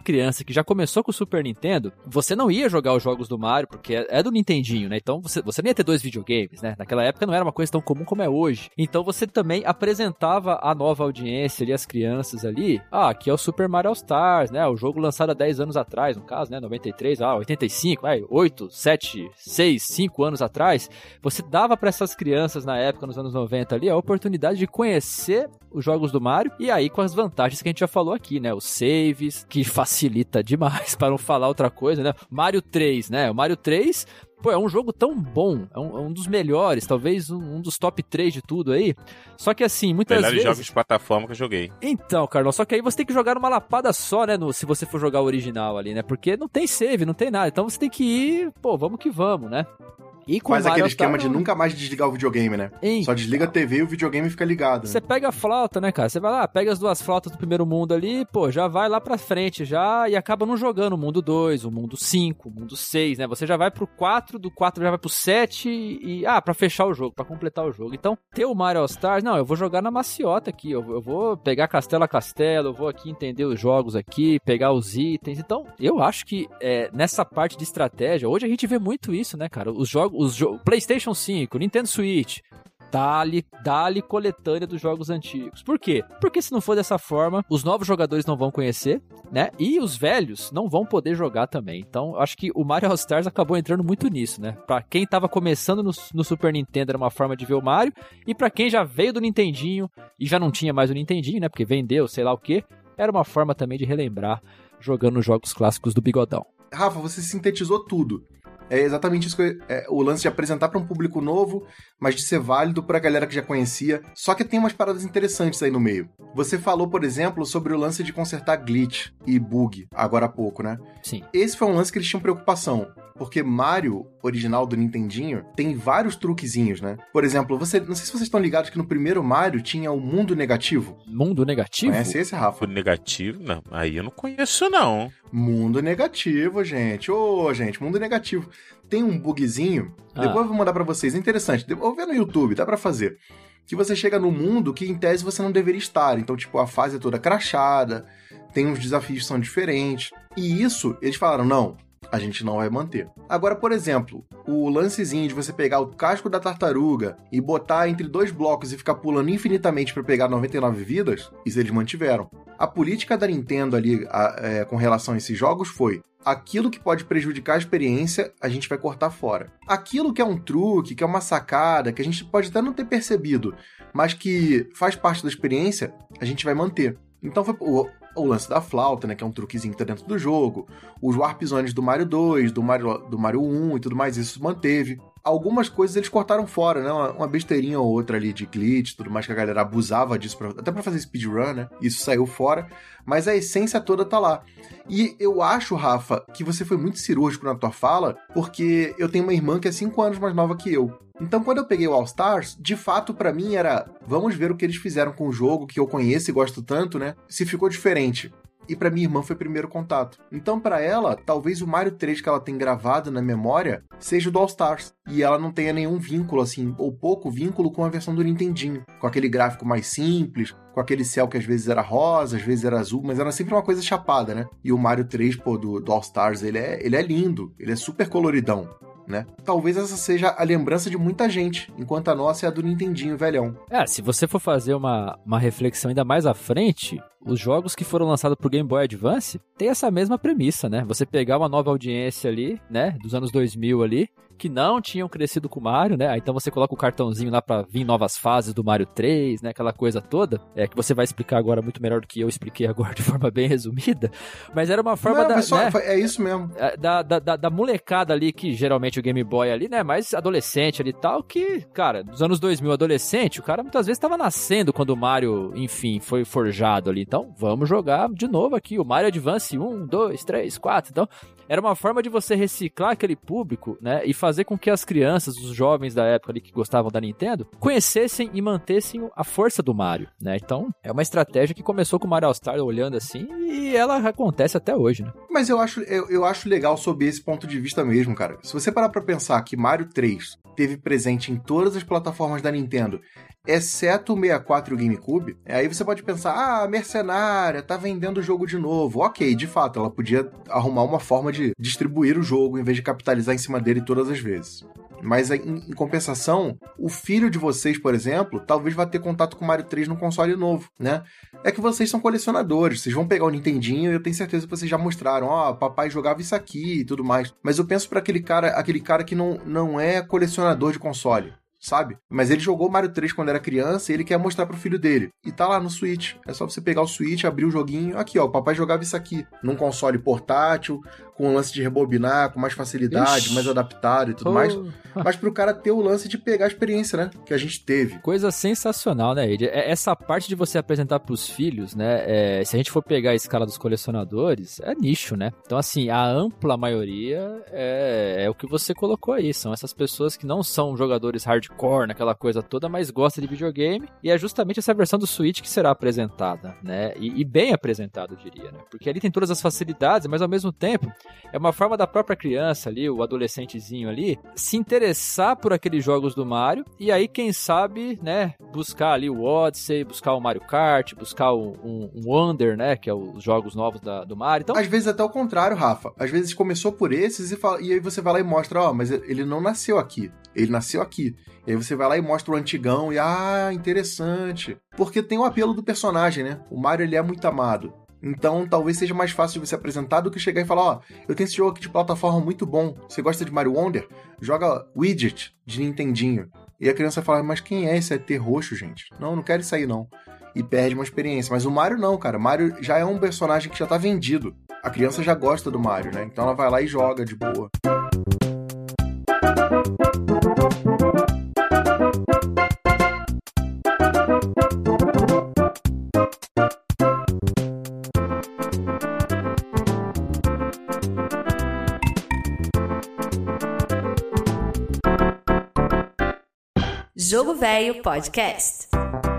criança que já começou com o Super Nintendo, você não ia jogar os jogos do Mario, porque é, é do Nintendinho, né? Então você, você nem ia ter dois videogames, né? Naquela época não era uma coisa tão comum como é hoje. Então você também apresentava a nova audiência ali, as crianças ali. Ah, aqui é o Super Mario All Stars, né? O jogo lançado há dez anos atrás, no caso, né? noventa e três, ah, oitenta e cinco, vai, oito, sete, seis, cinco anos atrás. Você dava para essas crianças na época, nos anos noventa ali, a oportunidade de conhecer os jogos do Mario, e aí com as vantagens que a gente já falou aqui, né? Os saves, que facilita demais, para não falar outra coisa, né? Mario três, né? O Mario três, pô, é um jogo tão bom, é um, é um dos melhores, talvez um, um dos top três de tudo aí. Só que assim, muitas Melhores vezes... jogos de plataforma que eu joguei. Então, Carlão, só que aí você tem que jogar numa lapada só, né? No, se você for jogar o original ali, né? Porque não tem save, não tem nada. Então você tem que ir, pô, vamos que vamos, né? E com Faz aquele Mario esquema Star, de nunca mais desligar o videogame, né? Então, só desliga a T V e o videogame fica ligado. Né? Você pega a flauta, né, cara? Você vai lá, pega as duas flautas do primeiro mundo ali, pô, já vai lá pra frente já e acaba não jogando o mundo dois, o mundo cinco, o mundo seis, né? Você já vai pro quatro, do quatro já vai pro sete e... Ah, pra fechar o jogo, pra completar o jogo. Então, ter o Mario All Stars, não, eu vou jogar na maciota aqui, eu, eu vou pegar castelo a castelo, eu vou aqui entender os jogos aqui, pegar os itens. Então, eu acho que é, nessa parte de estratégia, hoje a gente vê muito isso, né, cara? Os jogos, os jo- PlayStation cinco, Nintendo Switch, dá-lhe, dá-lhe coletânea dos jogos antigos. Por quê? Porque se não for dessa forma, os novos jogadores não vão conhecer, né? E os velhos não vão poder jogar também. Então, acho que o Mario All Stars acabou entrando muito nisso, né? Pra quem tava começando no, no Super Nintendo, era uma forma de ver o Mario, e pra quem já veio do Nintendinho e já não tinha mais o Nintendinho, né? Porque vendeu, sei lá o quê, era uma forma também de relembrar jogando os jogos clássicos do Bigodão. Rafa, você sintetizou tudo. É exatamente isso que eu, é, o lance de apresentar para um público novo, mas de ser válido para a galera que já conhecia. Só que tem umas paradas interessantes aí no meio. Você falou, por exemplo, sobre o lance de consertar glitch e bug, agora há pouco, né? Sim. Esse foi um lance que eles tinham preocupação, porque Mario, original do Nintendinho, tem vários truquezinhos, né? Por exemplo, você, não sei se vocês estão ligados que no primeiro Mario tinha o mundo negativo. Mundo negativo? Conhece esse, Rafa? O negativo? Não, aí eu não conheço, não. Mundo negativo, gente. Ô, gente, mundo negativo. Tem um bugzinho, Ah. depois eu vou mandar pra vocês, é interessante. Eu vou ver no YouTube, dá pra fazer. Que você chega num mundo que, em tese, você não deveria estar. Então, tipo, a fase é toda crachada, tem uns desafios que são diferentes. E isso, eles falaram, não, a gente não vai manter. Agora, por exemplo, o lancezinho de você pegar o casco da tartaruga e botar entre dois blocos e ficar pulando infinitamente pra pegar noventa e nove vidas, isso eles mantiveram. A política da Nintendo ali a, é, com relação a esses jogos foi: aquilo que pode prejudicar a experiência, a gente vai cortar fora. Aquilo que é um truque, que é uma sacada, que a gente pode até não ter percebido, mas que faz parte da experiência, a gente vai manter. Então foi o, o lance da flauta, né, que é um truquezinho que tá dentro do jogo, os Warp Zones do Mario dois, do Mario, do Mario um e tudo mais, isso manteve. Algumas coisas eles cortaram fora, né? Uma, uma besteirinha ou outra ali de glitch, tudo mais, que a galera abusava disso, pra, até pra fazer speedrun, né? Isso saiu fora, mas a essência toda tá lá. E eu acho, Rafa, que você foi muito cirúrgico na tua fala, porque eu tenho uma irmã que é cinco anos mais nova que eu. Então, quando eu peguei o All Stars, de fato, pra mim era, vamos ver o que eles fizeram com o jogo, que eu conheço e gosto tanto, né? Se ficou diferente. E pra minha irmã foi o primeiro contato. Então, pra ela, talvez o Mario três que ela tem gravado na memória seja o do All Stars. E ela não tenha nenhum vínculo, assim, ou pouco vínculo com a versão do Nintendinho. Com aquele gráfico mais simples, com aquele céu que às vezes era rosa, às vezes era azul, mas era sempre uma coisa chapada, né? E o Mario três, pô, do, do All Stars, ele é, ele é lindo. Ele é super coloridão. Né? Talvez essa seja a lembrança de muita gente, enquanto a nossa é a do Nintendinho velhão. É, se você for fazer uma, uma reflexão ainda mais à frente, os jogos que foram lançados pro Game Boy Advance tem essa mesma premissa, né? Você pegar uma nova audiência ali, né, dos anos dois mil ali, que não tinham crescido com o Mario, né? Aí então você coloca o cartãozinho lá pra vir novas fases do Mario três, né? Aquela coisa toda, é que você vai explicar agora muito melhor do que eu expliquei agora de forma bem resumida, mas era uma forma não, da, só, né? É isso mesmo. Da, da, da, da molecada ali, que geralmente o Game Boy ali, né? Mais adolescente ali e tal, que, cara, dos anos dois mil, adolescente, o cara muitas vezes tava nascendo quando o Mario, enfim, foi forjado ali. Então, vamos jogar de novo aqui o Mario Advance um, dois, três, quatro. Então, era uma forma de você reciclar aquele público, né? E fazer com que as crianças, os jovens da época ali que gostavam da Nintendo, conhecessem e mantessem a força do Mario, né? Então, é uma estratégia que começou com o Mario All Stars olhando assim e ela acontece até hoje, né? Mas eu acho, eu, eu acho legal sob esse ponto de vista mesmo, cara. Se você parar pra pensar que Mario três teve presente em todas as plataformas da Nintendo exceto o sessenta e quatro e o GameCube. Aí você pode pensar, ah, mercenária, tá vendendo o jogo de novo. Ok, de fato, ela podia arrumar uma forma de distribuir o jogo em vez de capitalizar em cima dele todas as vezes. Mas, em, em compensação, o filho de vocês, por exemplo, talvez vá ter contato com o Mario três num console novo, né? É que vocês são colecionadores, vocês vão pegar o Nintendinho e eu tenho certeza que vocês já mostraram, ó, oh, papai jogava isso aqui e tudo mais. Mas eu penso pra aquele cara, aquele cara que não, não é colecionador de console, sabe? Mas ele jogou Mario três quando era criança e ele quer mostrar pro filho dele. E tá lá no Switch. É só você pegar o Switch, abrir o joguinho. Aqui, ó, o papai jogava isso aqui. Num console portátil, com o lance de rebobinar, com mais facilidade, Ixi. mais adaptado e tudo oh. mais. Mas pro cara ter o lance de pegar a experiência, né? Que a gente teve. Coisa sensacional, né, Ed? Essa parte de você apresentar pros filhos, né? É, se a gente for pegar a escala dos colecionadores, é nicho, né? Então, assim, a ampla maioria é, é o que você colocou aí. São essas pessoas que não são jogadores hardcore naquela coisa toda, mas gostam de videogame. E é justamente essa versão do Switch que será apresentada, né? E, e bem apresentada, eu diria, né? Porque ali tem todas as facilidades, mas ao mesmo tempo é uma forma da própria criança ali, o adolescentezinho ali, se interessar por aqueles jogos do Mario e aí, quem sabe, né, buscar ali o Odyssey, buscar o Mario Kart, buscar o, um, um Wonder, né, que é os jogos novos da, do Mario. Então, às vezes até o contrário, Rafa. Às vezes começou por esses e, fala, e aí você vai lá e mostra, ó, mas ele não nasceu aqui. Ele nasceu aqui. E aí você vai lá e mostra o antigão e, ah, interessante. Porque tem o apelo do personagem, né? O Mario, ele é muito amado. Então, talvez seja mais fácil de você apresentar do que chegar e falar, ó, eu tenho esse jogo aqui de plataforma muito bom. Você gosta de Mario Wonder? Joga Widget de Nintendinho. E a criança fala, mas quem é esse E T roxo, gente? Não, não quero isso aí, não. E perde uma experiência. Mas o Mario não, cara. O Mario já é um personagem que já tá vendido. A criança já gosta do Mario, né? Então ela vai lá e joga de boa. Jogo Velho Podcast.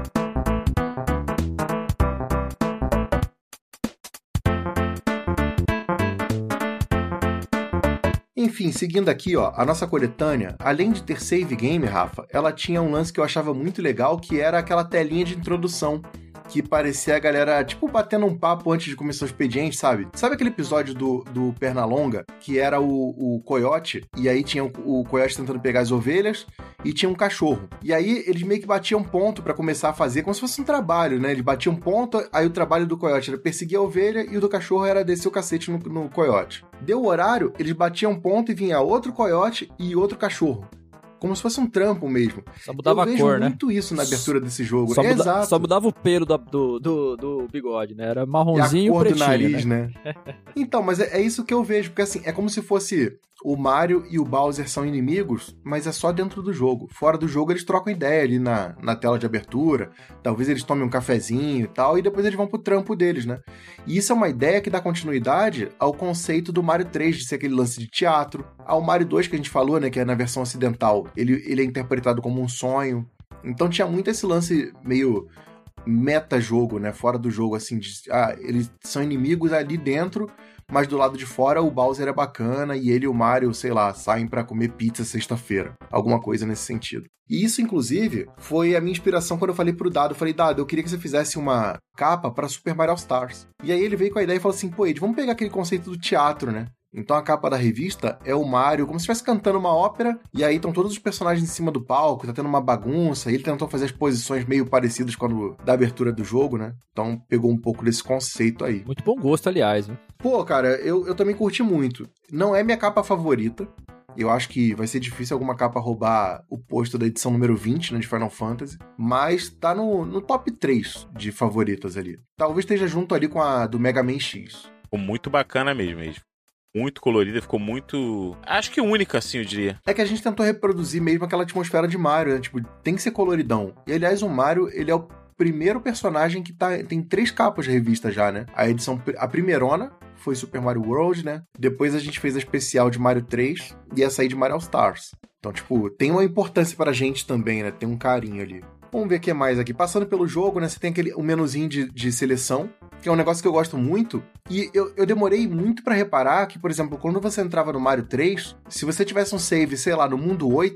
Enfim, seguindo aqui, ó, a nossa coletânea, além de ter save game, Rafa, ela tinha um lance que eu achava muito legal, que era aquela telinha de introdução, que parecia a galera, tipo, batendo um papo antes de começar o expediente, sabe? Sabe aquele episódio do, do Pernalonga, que era o, o coiote, e aí tinha o, o coiote tentando pegar as ovelhas, e tinha um cachorro. E aí eles meio que batiam ponto pra começar a fazer, como se fosse um trabalho, né? Eles batiam ponto, aí o trabalho do coiote era perseguir a ovelha, e o do cachorro era descer o cacete no, no coiote. Deu o horário, eles batiam ponto e vinha outro coiote e outro cachorro. Como se fosse um trampo mesmo. Só mudava a cor, né? Eu vejo muito isso na abertura desse jogo. Só, muda, Exato. Só mudava o pelo do, do, do, do bigode, né? Era marronzinho e a cor pretinho, do nariz, né? né? Então, mas é, é isso que eu vejo. Porque assim, é como se fosse o Mario e o Bowser são inimigos, mas é só dentro do jogo. Fora do jogo, eles trocam ideia ali na, na tela de abertura. Talvez eles tomem um cafezinho e tal, e depois eles vão pro trampo deles, né? E isso é uma ideia que dá continuidade ao conceito do Mario três, de ser aquele lance de teatro. Ao Mario dois que a gente falou, né? Que é na versão ocidental. Ele, ele é interpretado como um sonho. Então tinha muito esse lance meio meta-jogo, né? Fora do jogo, assim, de, ah, eles são inimigos ali dentro, mas do lado de fora o Bowser é bacana e ele e o Mario, sei lá, saem pra comer pizza sexta-feira. Alguma coisa nesse sentido. E isso, inclusive, foi a minha inspiração quando eu falei pro Dado. Eu falei, Dado, eu queria que você fizesse uma capa pra Super Mario All-Stars. E aí ele veio com a ideia e falou assim, pô, Ed, vamos pegar aquele conceito do teatro, né? Então a capa da revista é o Mario como se estivesse cantando uma ópera, e aí estão todos os personagens em cima do palco, tá tendo uma bagunça, e ele tentou fazer as posições meio parecidas com a da abertura do jogo, né? Então pegou um pouco desse conceito aí. Muito bom gosto, aliás, né? Pô, cara, eu, eu também curti muito. Não é minha capa favorita. Eu acho que vai ser difícil alguma capa roubar o posto da edição número vinte, né, de Final Fantasy, mas tá no, no top três de favoritas ali. Talvez esteja junto ali com a do Mega Man X. Ficou muito bacana mesmo, mesmo. Muito colorida, ficou muito... Acho que única, assim, eu diria. É que a gente tentou reproduzir mesmo aquela atmosfera de Mario, né? Tipo, tem que ser coloridão. E, aliás, o Mario, ele é o primeiro personagem que tá... tem três capas de revista já, né? A edição... A primeirona foi Super Mario World, né? Depois a gente fez a especial de Mario três e essa aí de Mario All Stars. Então, tipo, tem uma importância pra gente também, né? Tem um carinho ali. Vamos ver o que mais aqui. Passando pelo jogo, né? Você tem aquele um menuzinho de, de seleção, que é um negócio que eu gosto muito. E eu, eu demorei muito pra reparar que, por exemplo, quando você entrava no Mario três, se você tivesse um save, sei lá, no mundo oito,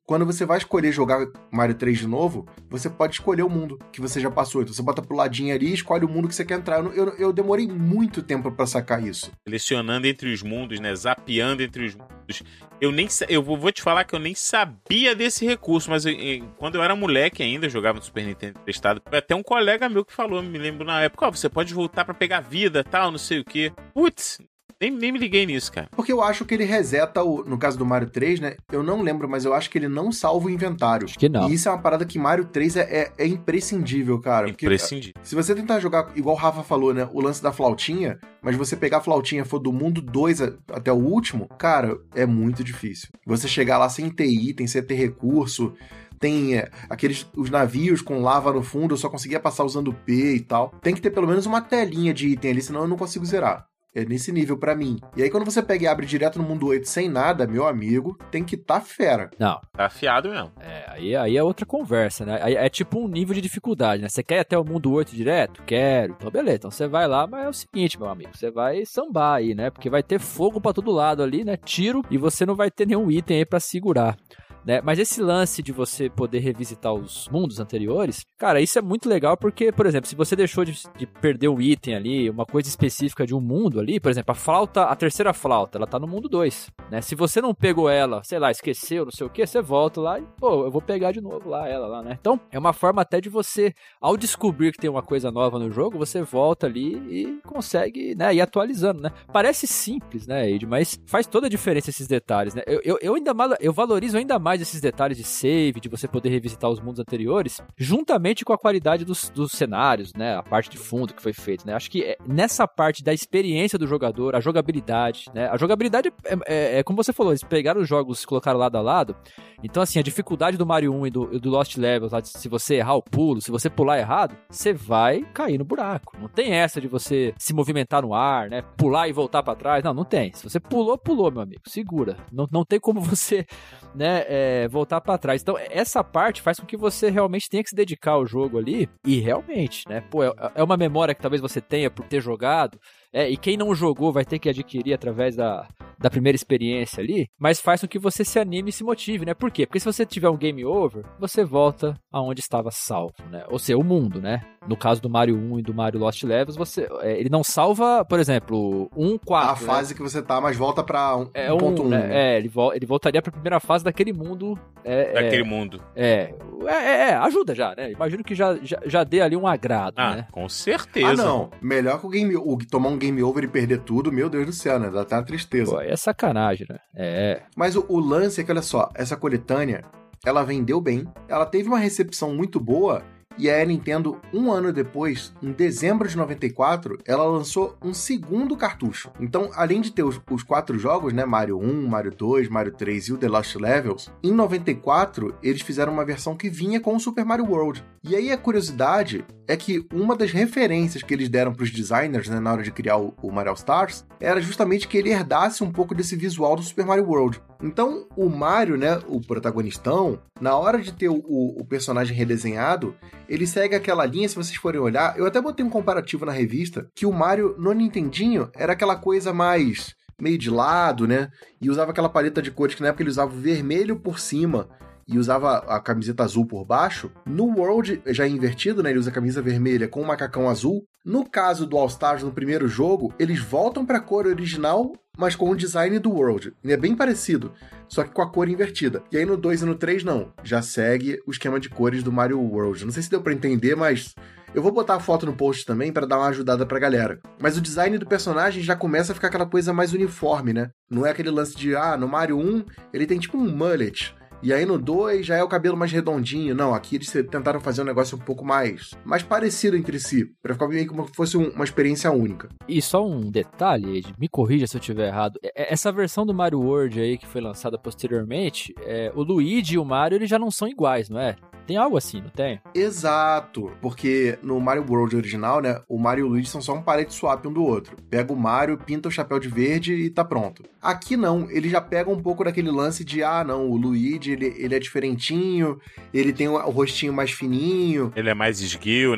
quando você vai escolher jogar Mario três de novo, você pode escolher o mundo que você já passou. Então você bota pro ladinho ali e escolhe o mundo que você quer entrar. Eu, eu, eu demorei muito tempo pra sacar isso. Selecionando entre os mundos, né? Zapeando entre os mundos. Eu nem eu vou te falar que eu nem sabia desse recurso, mas eu, eu, quando eu era moleque ainda, eu jogava no Super Nintendo testado. Até um colega meu que falou, me lembro na época, ó, oh, você pode voltar pra pegar vida, tal, não sei o quê. Putz, nem, nem me liguei nisso, cara. Porque eu acho que ele reseta, o, no caso do Mario três, né? Eu não lembro, mas eu acho que ele não salva o inventário. Acho que não. E isso é uma parada que Mario três é, é, é imprescindível, cara. Imprescindível. Porque, se você tentar jogar, igual o Rafa falou, né? O lance da flautinha, mas você pegar a flautinha for do mundo dois até o último, cara, é muito difícil. Você chegar lá sem ter item, sem ter recurso... Tem é, aqueles os navios com lava no fundo, eu só conseguia passar usando P e tal. Tem que ter pelo menos uma telinha de item ali, senão eu não consigo zerar. É nesse nível pra mim. E aí quando você pega e abre direto no mundo oito sem nada, meu amigo, tem que tá fera. Não. Tá afiado mesmo. É, aí, aí é outra conversa, né? Aí é tipo um nível de dificuldade, né? Você quer ir até o mundo oito direto? Quero. Então beleza, então você vai lá, mas é o seguinte, meu amigo, você vai sambar aí, né? Porque vai ter fogo pra todo lado ali, né? Tiro, e você não vai ter nenhum item aí pra segurar. Né? Mas esse lance de você poder revisitar os mundos anteriores, cara, isso é muito legal porque, por exemplo, se você deixou de, de perder um item ali, uma coisa específica de um mundo ali, por exemplo, a flauta, a terceira flauta, ela tá no mundo dois, né? Se você não pegou ela, sei lá, esqueceu, não sei o que, você volta lá e, pô, eu vou pegar de novo lá, ela lá, né? Então, é uma forma até de você, ao descobrir que tem uma coisa nova no jogo, você volta ali e consegue, né, ir atualizando, né? Parece simples, né, Ed, mas faz toda a diferença esses detalhes, né? Eu, eu, eu ainda eu valorizo ainda mais esses detalhes de save, de você poder revisitar os mundos anteriores, juntamente com a qualidade dos, dos cenários, né, a parte de fundo que foi feita, né, acho que é nessa parte da experiência do jogador, a jogabilidade, né, a jogabilidade é, é, é como você falou, eles pegaram os jogos e colocaram lado a lado, então assim, a dificuldade do Mario um e do, e do Lost Levels, lá, se você errar o pulo, se você pular errado, você vai cair no buraco, não tem essa de você se movimentar no ar, né, pular e voltar pra trás, não, não tem, se você pulou, pulou, meu amigo, segura, não, não tem como você, né, é, voltar pra trás. Então, essa parte faz com que você realmente tenha que se dedicar ao jogo ali, e realmente, né, pô, é, é uma memória que talvez você tenha por ter jogado, é, e quem não jogou vai ter que adquirir através da, da primeira experiência ali, mas faz com que você se anime e se motive, né? Por quê? Porque se você tiver um game over, você volta aonde estava salvo, né? Ou seja, o mundo, né? No caso do Mario um e do Mario Lost Levels, você, é, ele não salva, por exemplo, um, quatro. A fase, né, que você tá, mas volta pra um, é, um ponto um. Né? Né? É, ele, vo- ele voltaria pra primeira fase daquele mundo. É, Daquele é, mundo. É, é, é, ajuda já, né? Imagino que já, já, já dê ali um agrado, Ah, né? com certeza. Ah, não. Melhor que o game, o, tomar um game over e perder tudo, meu Deus do céu, né? Dá até uma tristeza. Pô, é sacanagem, né? É. Mas o, o lance é que, olha só, essa coletânea, ela vendeu bem, ela teve uma recepção muito boa, e a Nintendo, um ano depois, em dezembro de noventa e quatro, ela lançou um segundo cartucho. Então, além de ter os, os quatro jogos, né, Mario um, Mario dois, Mario três e o The Lost Levels, em noventa e quatro, eles fizeram uma versão que vinha com o Super Mario World. E aí a curiosidade é que uma das referências que eles deram para os designers, né, na hora de criar o, o Mario All Stars, era justamente que ele herdasse um pouco desse visual do Super Mario World. Então, o Mario, né, o protagonistão, na hora de ter o, o, o personagem redesenhado, ele segue aquela linha, se vocês forem olhar, eu até botei um comparativo na revista, que o Mario no Nintendinho era aquela coisa mais meio de lado, né, e usava aquela paleta de cores que na época ele usava o vermelho por cima e usava a camiseta azul por baixo. No World, já invertido, né, ele usa a camisa vermelha com o macacão azul. No caso do All Stars, no primeiro jogo, eles voltam para a cor original, mas com o design do World. E é bem parecido, só que com a cor invertida. E aí no dois e no três, não. Já segue o esquema de cores do Mario World. Não sei se deu para entender, mas eu vou botar a foto no post também para dar uma ajudada pra galera. Mas o design do personagem já começa a ficar aquela coisa mais uniforme, né? Não é aquele lance de, ah, no Mario um, ele tem tipo um mullet. E aí no dois já é o cabelo mais redondinho. Não, aqui eles tentaram fazer um negócio um pouco mais, mais parecido entre si, pra ficar meio como se fosse um, uma experiência única. E só um detalhe, Ed, me corrija se eu estiver errado. Essa versão do Mario World aí que foi lançada posteriormente, é, o Luigi e o Mario eles já não são iguais, não é? Tem algo assim, não tem? Exato, porque no Mario World original, né, o Mario e o Luigi são só um palette swap um do outro. Pega o Mario, pinta o chapéu de verde e tá pronto. Aqui não, ele já pega um pouco daquele lance de, ah, não, o Luigi, ele, ele é diferentinho, ele tem o rostinho mais fininho. Ele é mais esguio, né?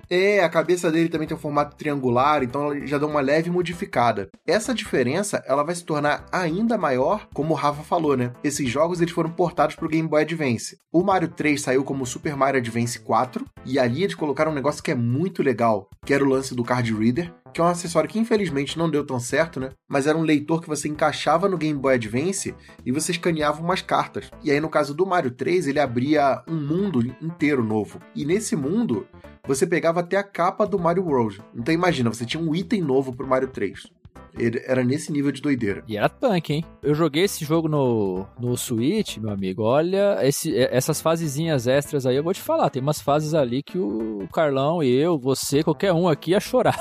É, a cabeça dele também tem um formato triangular, então ela já dá uma leve modificada. Essa diferença, ela vai se tornar ainda maior, como o Rafa falou, né? Esses jogos, eles foram portados pro Game Boy Advance. O Mario três saiu como Super Mario Advance quatro, e ali eles colocaram um negócio que é muito legal, que era o lance do Card Reader, que é um acessório que infelizmente não deu tão certo, né? Mas era um leitor que você encaixava no Game Boy Advance e você escaneava umas cartas. E aí, no caso do Mario três, ele abria um mundo inteiro novo. E nesse mundo, você pegava até a capa do Mario World. Então imagina, você tinha um item novo pro Mario três. Ele era nesse nível de doideira. E era punk, hein? Eu joguei esse jogo no, no Switch, meu amigo. Olha, esse, essas fasezinhas extras aí, eu vou te falar. Tem umas fases ali que o Carlão e eu, você, qualquer um aqui ia chorar.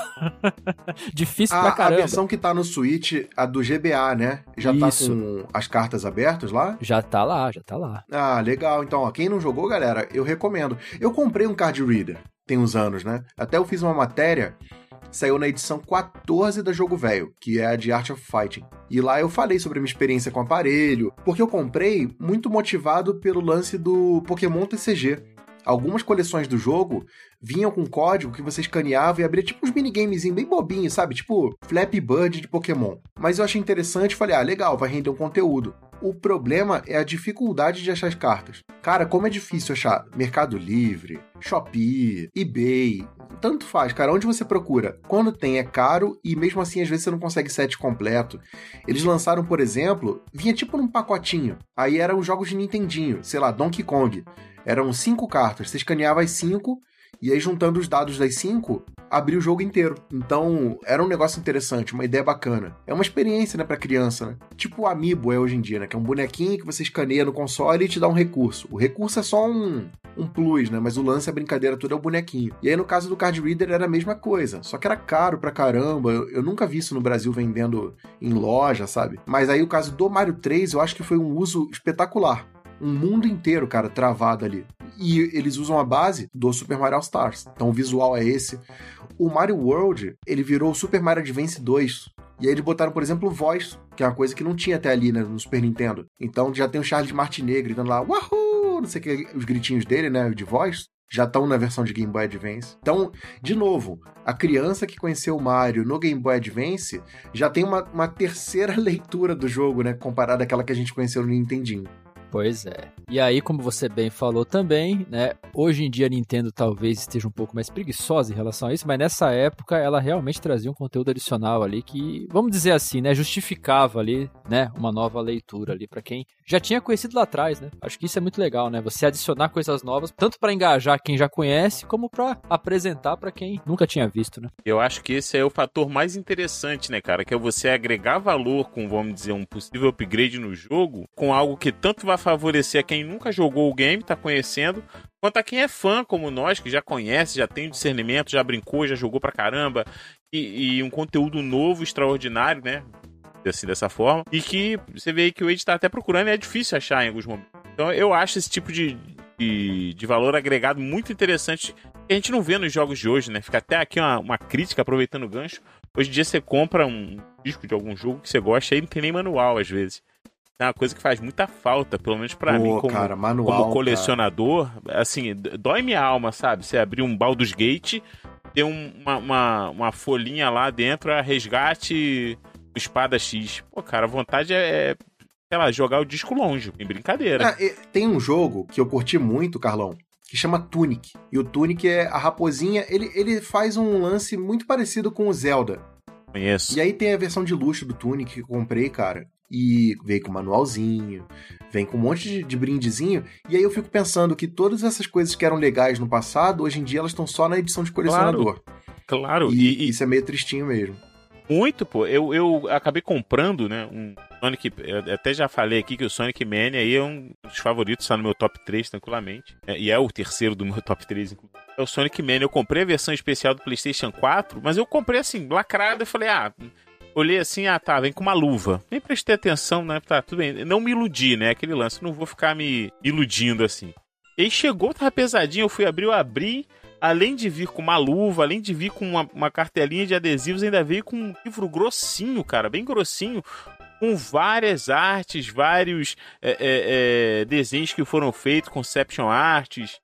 Difícil a, pra caramba. A versão que tá no Switch, a do G B A, né? Já Isso. Tá com as cartas abertas lá? Já tá lá, já tá lá. Ah, legal. Então, ó, quem não jogou, galera, eu recomendo. Eu comprei um Card Reader, tem uns anos, né? Até eu fiz uma matéria... Saiu na edição quatorze da Jogo Velho, que é a de Art of Fighting. E lá eu falei sobre a minha experiência com o aparelho, porque eu comprei muito motivado pelo lance do Pokémon T C G. Algumas coleções do jogo vinham com código que você escaneava e abria tipo uns minigamezinhos bem bobinhos, sabe? Tipo Flappy Bird de Pokémon. Mas eu achei interessante e falei, ah, legal, vai render um conteúdo. O problema é a dificuldade de achar as cartas. Cara, como é difícil achar Mercado Livre, Shopee, eBay, tanto faz, cara, onde você procura? Quando tem é caro e mesmo assim às vezes você não consegue set completo. Eles lançaram, por exemplo, vinha tipo num pacotinho, aí eram os jogos de Nintendinho, sei lá, Donkey Kong. Eram cinco cartas, você escaneava as cinco e aí juntando os dados das cinco, abria o jogo inteiro. Então, era um negócio interessante, uma ideia bacana. É uma experiência, né, pra criança, né? Tipo o Amiibo é hoje em dia, né? Que é um bonequinho que você escaneia no console e te dá um recurso. O recurso é só um, um plus, né? Mas o lance, a brincadeira toda é o bonequinho. E aí, no caso do Card Reader, era a mesma coisa. Só que era caro pra caramba. Eu, eu nunca vi isso no Brasil vendendo em loja, sabe? Mas aí, o caso do Mario três, eu acho que foi um uso espetacular. Um mundo inteiro, cara, travado ali. E eles usam a base do Super Mario All-Stars. Então o visual é esse. O Mario World, ele virou o Super Mario Advance dois. E aí eles botaram, por exemplo, o Voice, que é uma coisa que não tinha até ali, né, no Super Nintendo. Então já tem o Charles Martinet gritando lá, Wahoo! Não sei o que, os gritinhos dele, né, de voz. Já estão na versão de Game Boy Advance. Então, de novo, a criança que conheceu o Mario no Game Boy Advance já tem uma, uma terceira leitura do jogo, né, comparada àquela que a gente conheceu no Nintendinho. Pois é. E aí, como você bem falou também, né? Hoje em dia a Nintendo talvez esteja um pouco mais preguiçosa em relação a isso, mas nessa época ela realmente trazia um conteúdo adicional ali que, vamos dizer assim, né? Justificava ali, né? Uma nova leitura ali pra quem já tinha conhecido lá atrás, né? Acho que isso é muito legal, né? Você adicionar coisas novas, tanto pra engajar quem já conhece, como pra apresentar pra quem nunca tinha visto, né? Eu acho que esse é o fator mais interessante, né, cara? Que é você agregar valor com, vamos dizer, um possível upgrade no jogo, com algo que tanto vai favorecer a quem nunca jogou o game, tá conhecendo, quanto a quem é fã como nós, que já conhece, já tem discernimento, já brincou, já jogou pra caramba, e, e um conteúdo novo, extraordinário, né, assim, dessa forma, e que você vê aí que o Wade tá até procurando e é difícil achar em alguns momentos. Então eu acho esse tipo de, de, de valor agregado muito interessante, que a gente não vê nos jogos de hoje, né, fica até aqui uma, uma crítica, aproveitando o gancho. Hoje em dia você compra um disco de algum jogo que você gosta e não tem nem manual às vezes. É uma coisa que faz muita falta, pelo menos pra Pô, mim, como, cara, manual, como colecionador. Cara. Assim, dói minha alma, sabe? Você abrir um Baldur's Gate, ter um, uma, uma, uma folhinha lá dentro, a resgate do Espada X. Pô, cara, a vontade é, é, sei lá, jogar o disco longe, em brincadeira. É, tem um jogo que eu curti muito, Carlão, que chama Tunic. E o Tunic é a raposinha, ele, ele faz um lance muito parecido com o Zelda. Conheço. E aí tem a versão de luxo do Tunic que eu comprei, cara. E veio com manualzinho, vem com um monte de, de brindezinho. E aí eu fico pensando que todas essas coisas que eram legais no passado, hoje em dia elas estão só na edição de colecionador. Claro, claro. E, e isso é meio tristinho mesmo. Muito, pô. Eu, eu acabei comprando, né, um Sonic... Eu até já falei aqui que o Sonic Mania aí é um dos favoritos, tá no meu top três tranquilamente. É, e é o terceiro do meu top três, inclusive. É o Sonic Mania. Eu comprei a versão especial do PlayStation quatro, mas eu comprei assim, lacrado, e falei, ah... Olhei assim, ah tá, vem com uma luva. Nem prestei atenção, né? Tá, tudo bem. Não me iludi, né? Aquele lance, não vou ficar me iludindo assim. E aí chegou, tava pesadinho, eu fui abrir, eu abri. Além de vir com uma luva, além de vir com uma, uma cartelinha de adesivos, ainda veio com um livro grossinho, cara, bem grossinho. Com várias artes, vários é, é, é, desenhos que foram feitos, conception arts.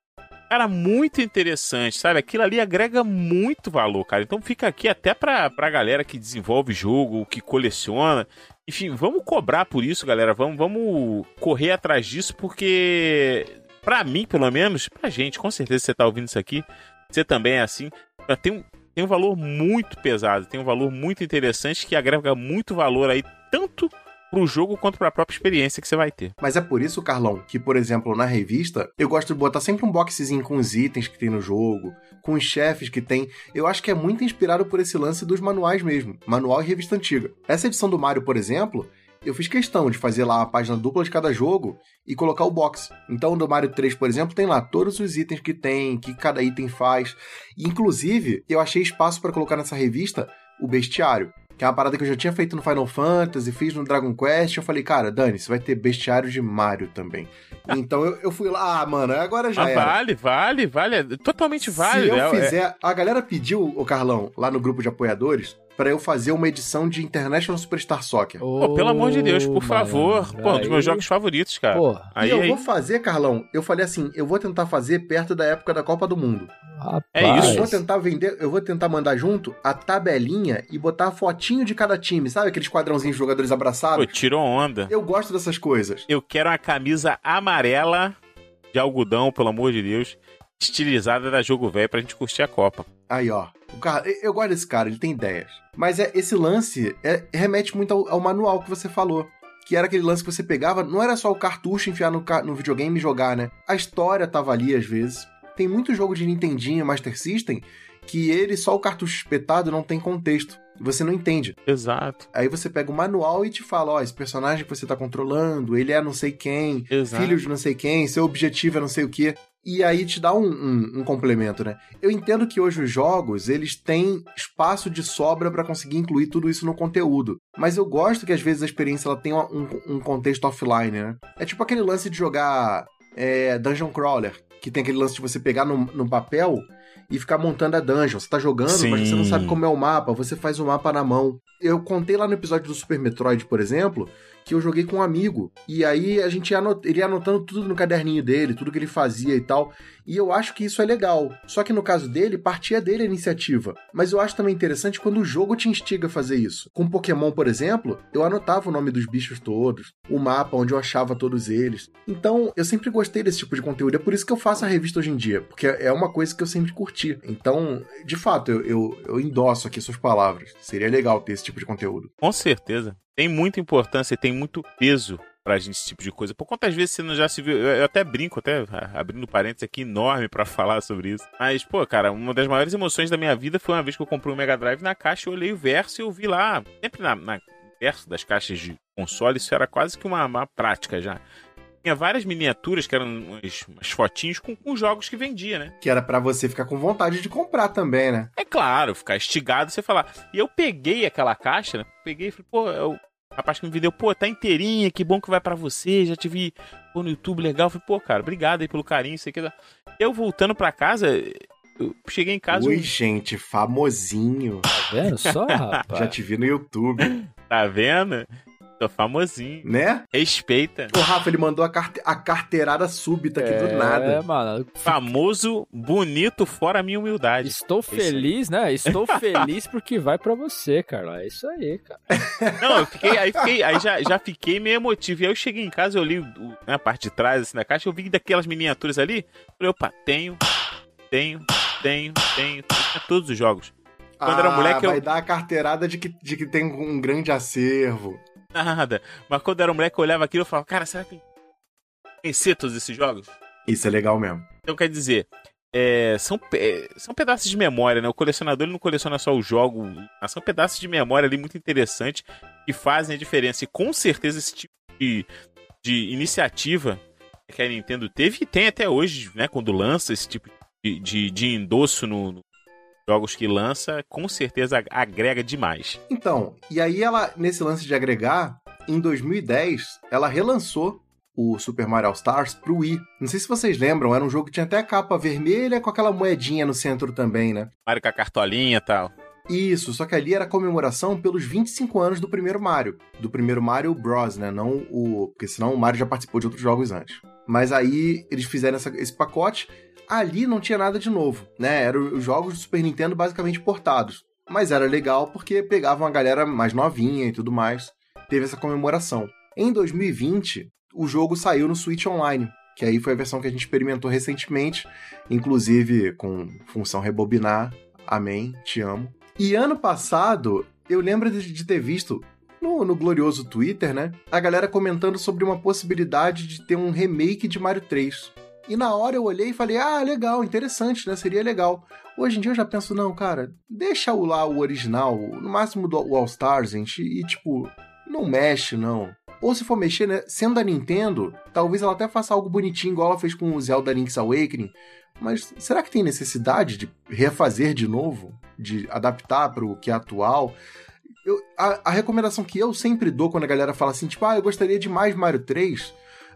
Cara, muito interessante, sabe? Aquilo ali agrega muito valor, cara. Então fica aqui até pra, pra galera que desenvolve jogo, que coleciona. Enfim, vamos cobrar por isso, galera. Vamos, vamos correr atrás disso, porque pra mim, pelo menos, pra gente, com certeza você tá ouvindo isso aqui, você também é assim, tem um, tem um valor muito pesado, tem um valor muito interessante que agrega muito valor aí, tanto pro jogo quanto pra própria experiência que você vai ter. Mas é por isso, Carlão, que, por exemplo, na revista, eu gosto de botar sempre um boxezinho com os itens que tem no jogo, com os chefes que tem. Eu acho que é muito inspirado por esse lance dos manuais mesmo, manual e revista antiga. Essa edição do Mario, por exemplo, eu fiz questão de fazer lá a página dupla de cada jogo e colocar o box. Então, do Mario três, por exemplo, tem lá todos os itens que tem, que cada item faz. Inclusive, eu achei espaço para colocar nessa revista o bestiário, que é uma parada que eu já tinha feito no Final Fantasy, fiz no Dragon Quest. Eu falei, cara, Dani, você vai ter bestiário de Mario também. Então eu, eu fui lá, ah, mano, agora já ah, era. Vale, vale, vale, é totalmente vale. Se eu é, fizer... É... A galera pediu, o Carlão, lá no grupo de apoiadores, pra eu fazer uma edição de International Superstar Soccer. Oh, Pô, pelo amor de Deus, por mano, favor. Pô, um dos meus jogos favoritos, cara. Pô, aí, e eu aí... vou fazer, Carlão, eu falei assim, eu vou tentar fazer perto da época da Copa do Mundo. Rapaz. É isso. Eu vou tentar vender, eu vou tentar mandar junto a tabelinha e botar a fotinho de cada time, sabe? Aqueles quadrãozinhos de jogadores abraçados. Pô, tirou onda. Eu gosto dessas coisas. Eu quero uma camisa amarela de algodão, pelo amor de Deus, estilizada da Jogo Velho pra gente curtir a Copa. Aí, ó. O cara, eu gosto desse cara, ele tem ideias. Mas é, esse lance é, remete muito ao, ao manual que você falou. Que era aquele lance que você pegava, não era só o cartucho enfiar no, no videogame e jogar, né? A história tava ali, às vezes. Tem muito jogo de Nintendinho, Master System, que ele, só o cartucho espetado, não tem contexto. Você não entende. Exato. Aí você pega o manual e te fala, ó, esse personagem que você tá controlando, ele é não sei quem, Exato. Filho de não sei quem, seu objetivo é não sei o quê. E aí te dá um, um, um complemento, né? Eu entendo que hoje os jogos, eles têm espaço de sobra pra conseguir incluir tudo isso no conteúdo. Mas eu gosto que às vezes a experiência ela tem um, um contexto offline, né? É tipo aquele lance de jogar é, Dungeon Crawler, que tem aquele lance de você pegar no, no papel e ficar montando a dungeon. Você tá jogando, Sim. mas você não sabe como é o mapa, você faz o mapa na mão. Eu contei lá no episódio do Super Metroid, por exemplo, que eu joguei com um amigo, e aí a gente ia anot- ele ia anotando tudo no caderninho dele, tudo que ele fazia e tal, e eu acho que isso é legal. Só que no caso dele, partia dele a iniciativa. Mas eu acho também interessante quando o jogo te instiga a fazer isso. Com Pokémon, por exemplo, eu anotava o nome dos bichos todos, o mapa onde eu achava todos eles. Então, eu sempre gostei desse tipo de conteúdo, é por isso que eu faço a revista hoje em dia, porque é uma coisa que eu sempre curti. Então, de fato, eu, eu, eu endosso aqui suas palavras. Seria legal ter esse tipo de conteúdo. Com certeza. Tem muita importância e tem muito peso pra gente esse tipo de coisa. Por quantas vezes você não já se viu... Eu, eu até brinco, até abrindo parênteses aqui, enorme pra falar sobre isso. Mas, pô, cara, uma das maiores emoções da minha vida foi uma vez que eu comprei um Mega Drive na caixa, eu olhei o verso e eu vi lá, sempre na, na verso das caixas de console, isso era quase que uma, uma prática já. Tinha várias miniaturas que eram umas, umas fotinhos com, com jogos que vendia, né? Que era pra você ficar com vontade de comprar também, né? É claro, ficar instigado, você falar. E eu peguei aquela caixa, né? Peguei e falei, pô, o rapaz que me vendeu, pô, tá inteirinha, que bom que vai pra você, já te vi pô, no YouTube, legal. Eu falei, pô, cara, obrigado aí pelo carinho, isso aqui. Eu voltando pra casa, eu cheguei em casa... Ui, eu... gente, famosinho. Tá vendo só, rapaz? Já te vi no YouTube. Tá vendo? Tô famosinho. Né? Respeita. O Rafa, ele mandou a, carte... a carteirada súbita aqui é, do nada. É, mano. Famoso, bonito, fora a minha humildade. Estou feliz, né? Estou feliz porque vai pra você, cara. É isso aí, cara. Não, eu fiquei, aí, fiquei, aí já, já fiquei meio emotivo. E aí eu cheguei em casa, eu li o, né, a parte de trás, assim, da caixa, eu vi daquelas miniaturas ali. Falei, opa, tenho, tenho, tenho, tenho, tenho todos os jogos. Quando ah, era moleque, vai eu... dar a carteirada de que, de que tem um grande acervo. Nada. Mas quando era moleque, eu olhava aquilo e falava, cara, será que eu conhecia todos esses jogos? Isso é legal mesmo. Então, quer dizer, é, são, é, são pedaços de memória, né? O colecionador ele não coleciona só o jogo, mas são pedaços de memória ali muito interessantes que fazem a diferença. E com certeza esse tipo de, de iniciativa que a Nintendo teve e tem até hoje, né? Quando lança esse tipo de, de, de endosso no, no jogos que lança, com certeza agrega demais. Então, e aí ela, nesse lance de agregar, em dois mil e dez, ela relançou o Super Mario All Stars pro Wii. Não sei se vocês lembram, era um jogo que tinha até a capa vermelha com aquela moedinha no centro também, né? Mario com a cartolinha e tal. Isso, só que ali era a comemoração pelos vinte e cinco anos do primeiro Mario. Do primeiro Mario Bros, né? Não o... Porque senão o Mario já participou de outros jogos antes. Mas aí eles fizeram essa, esse pacote. Ali não tinha nada de novo, né? Eram os jogos do Super Nintendo basicamente portados. Mas era legal porque pegavam a galera mais novinha e tudo mais. Teve essa comemoração. Em dois mil e vinte, o jogo saiu no Switch Online, que aí foi a versão que a gente experimentou recentemente, inclusive com função rebobinar. Amém, te amo. E ano passado, eu lembro de ter visto no, no glorioso Twitter, né, a galera comentando sobre uma possibilidade de ter um remake de Mario três. E na hora eu olhei e falei, ah, legal, interessante, né, seria legal. Hoje em dia eu já penso, não, cara, deixa o lá o original, no máximo do All Stars, gente, e tipo, não mexe, não. Ou se for mexer, né, sendo a Nintendo, talvez ela até faça algo bonitinho, igual ela fez com o Zelda Link's Awakening. Mas será que tem necessidade de refazer de novo? De adaptar para o que é atual? Eu, a, a recomendação que eu sempre dou quando a galera fala assim, tipo, ah, eu gostaria de mais Mario três,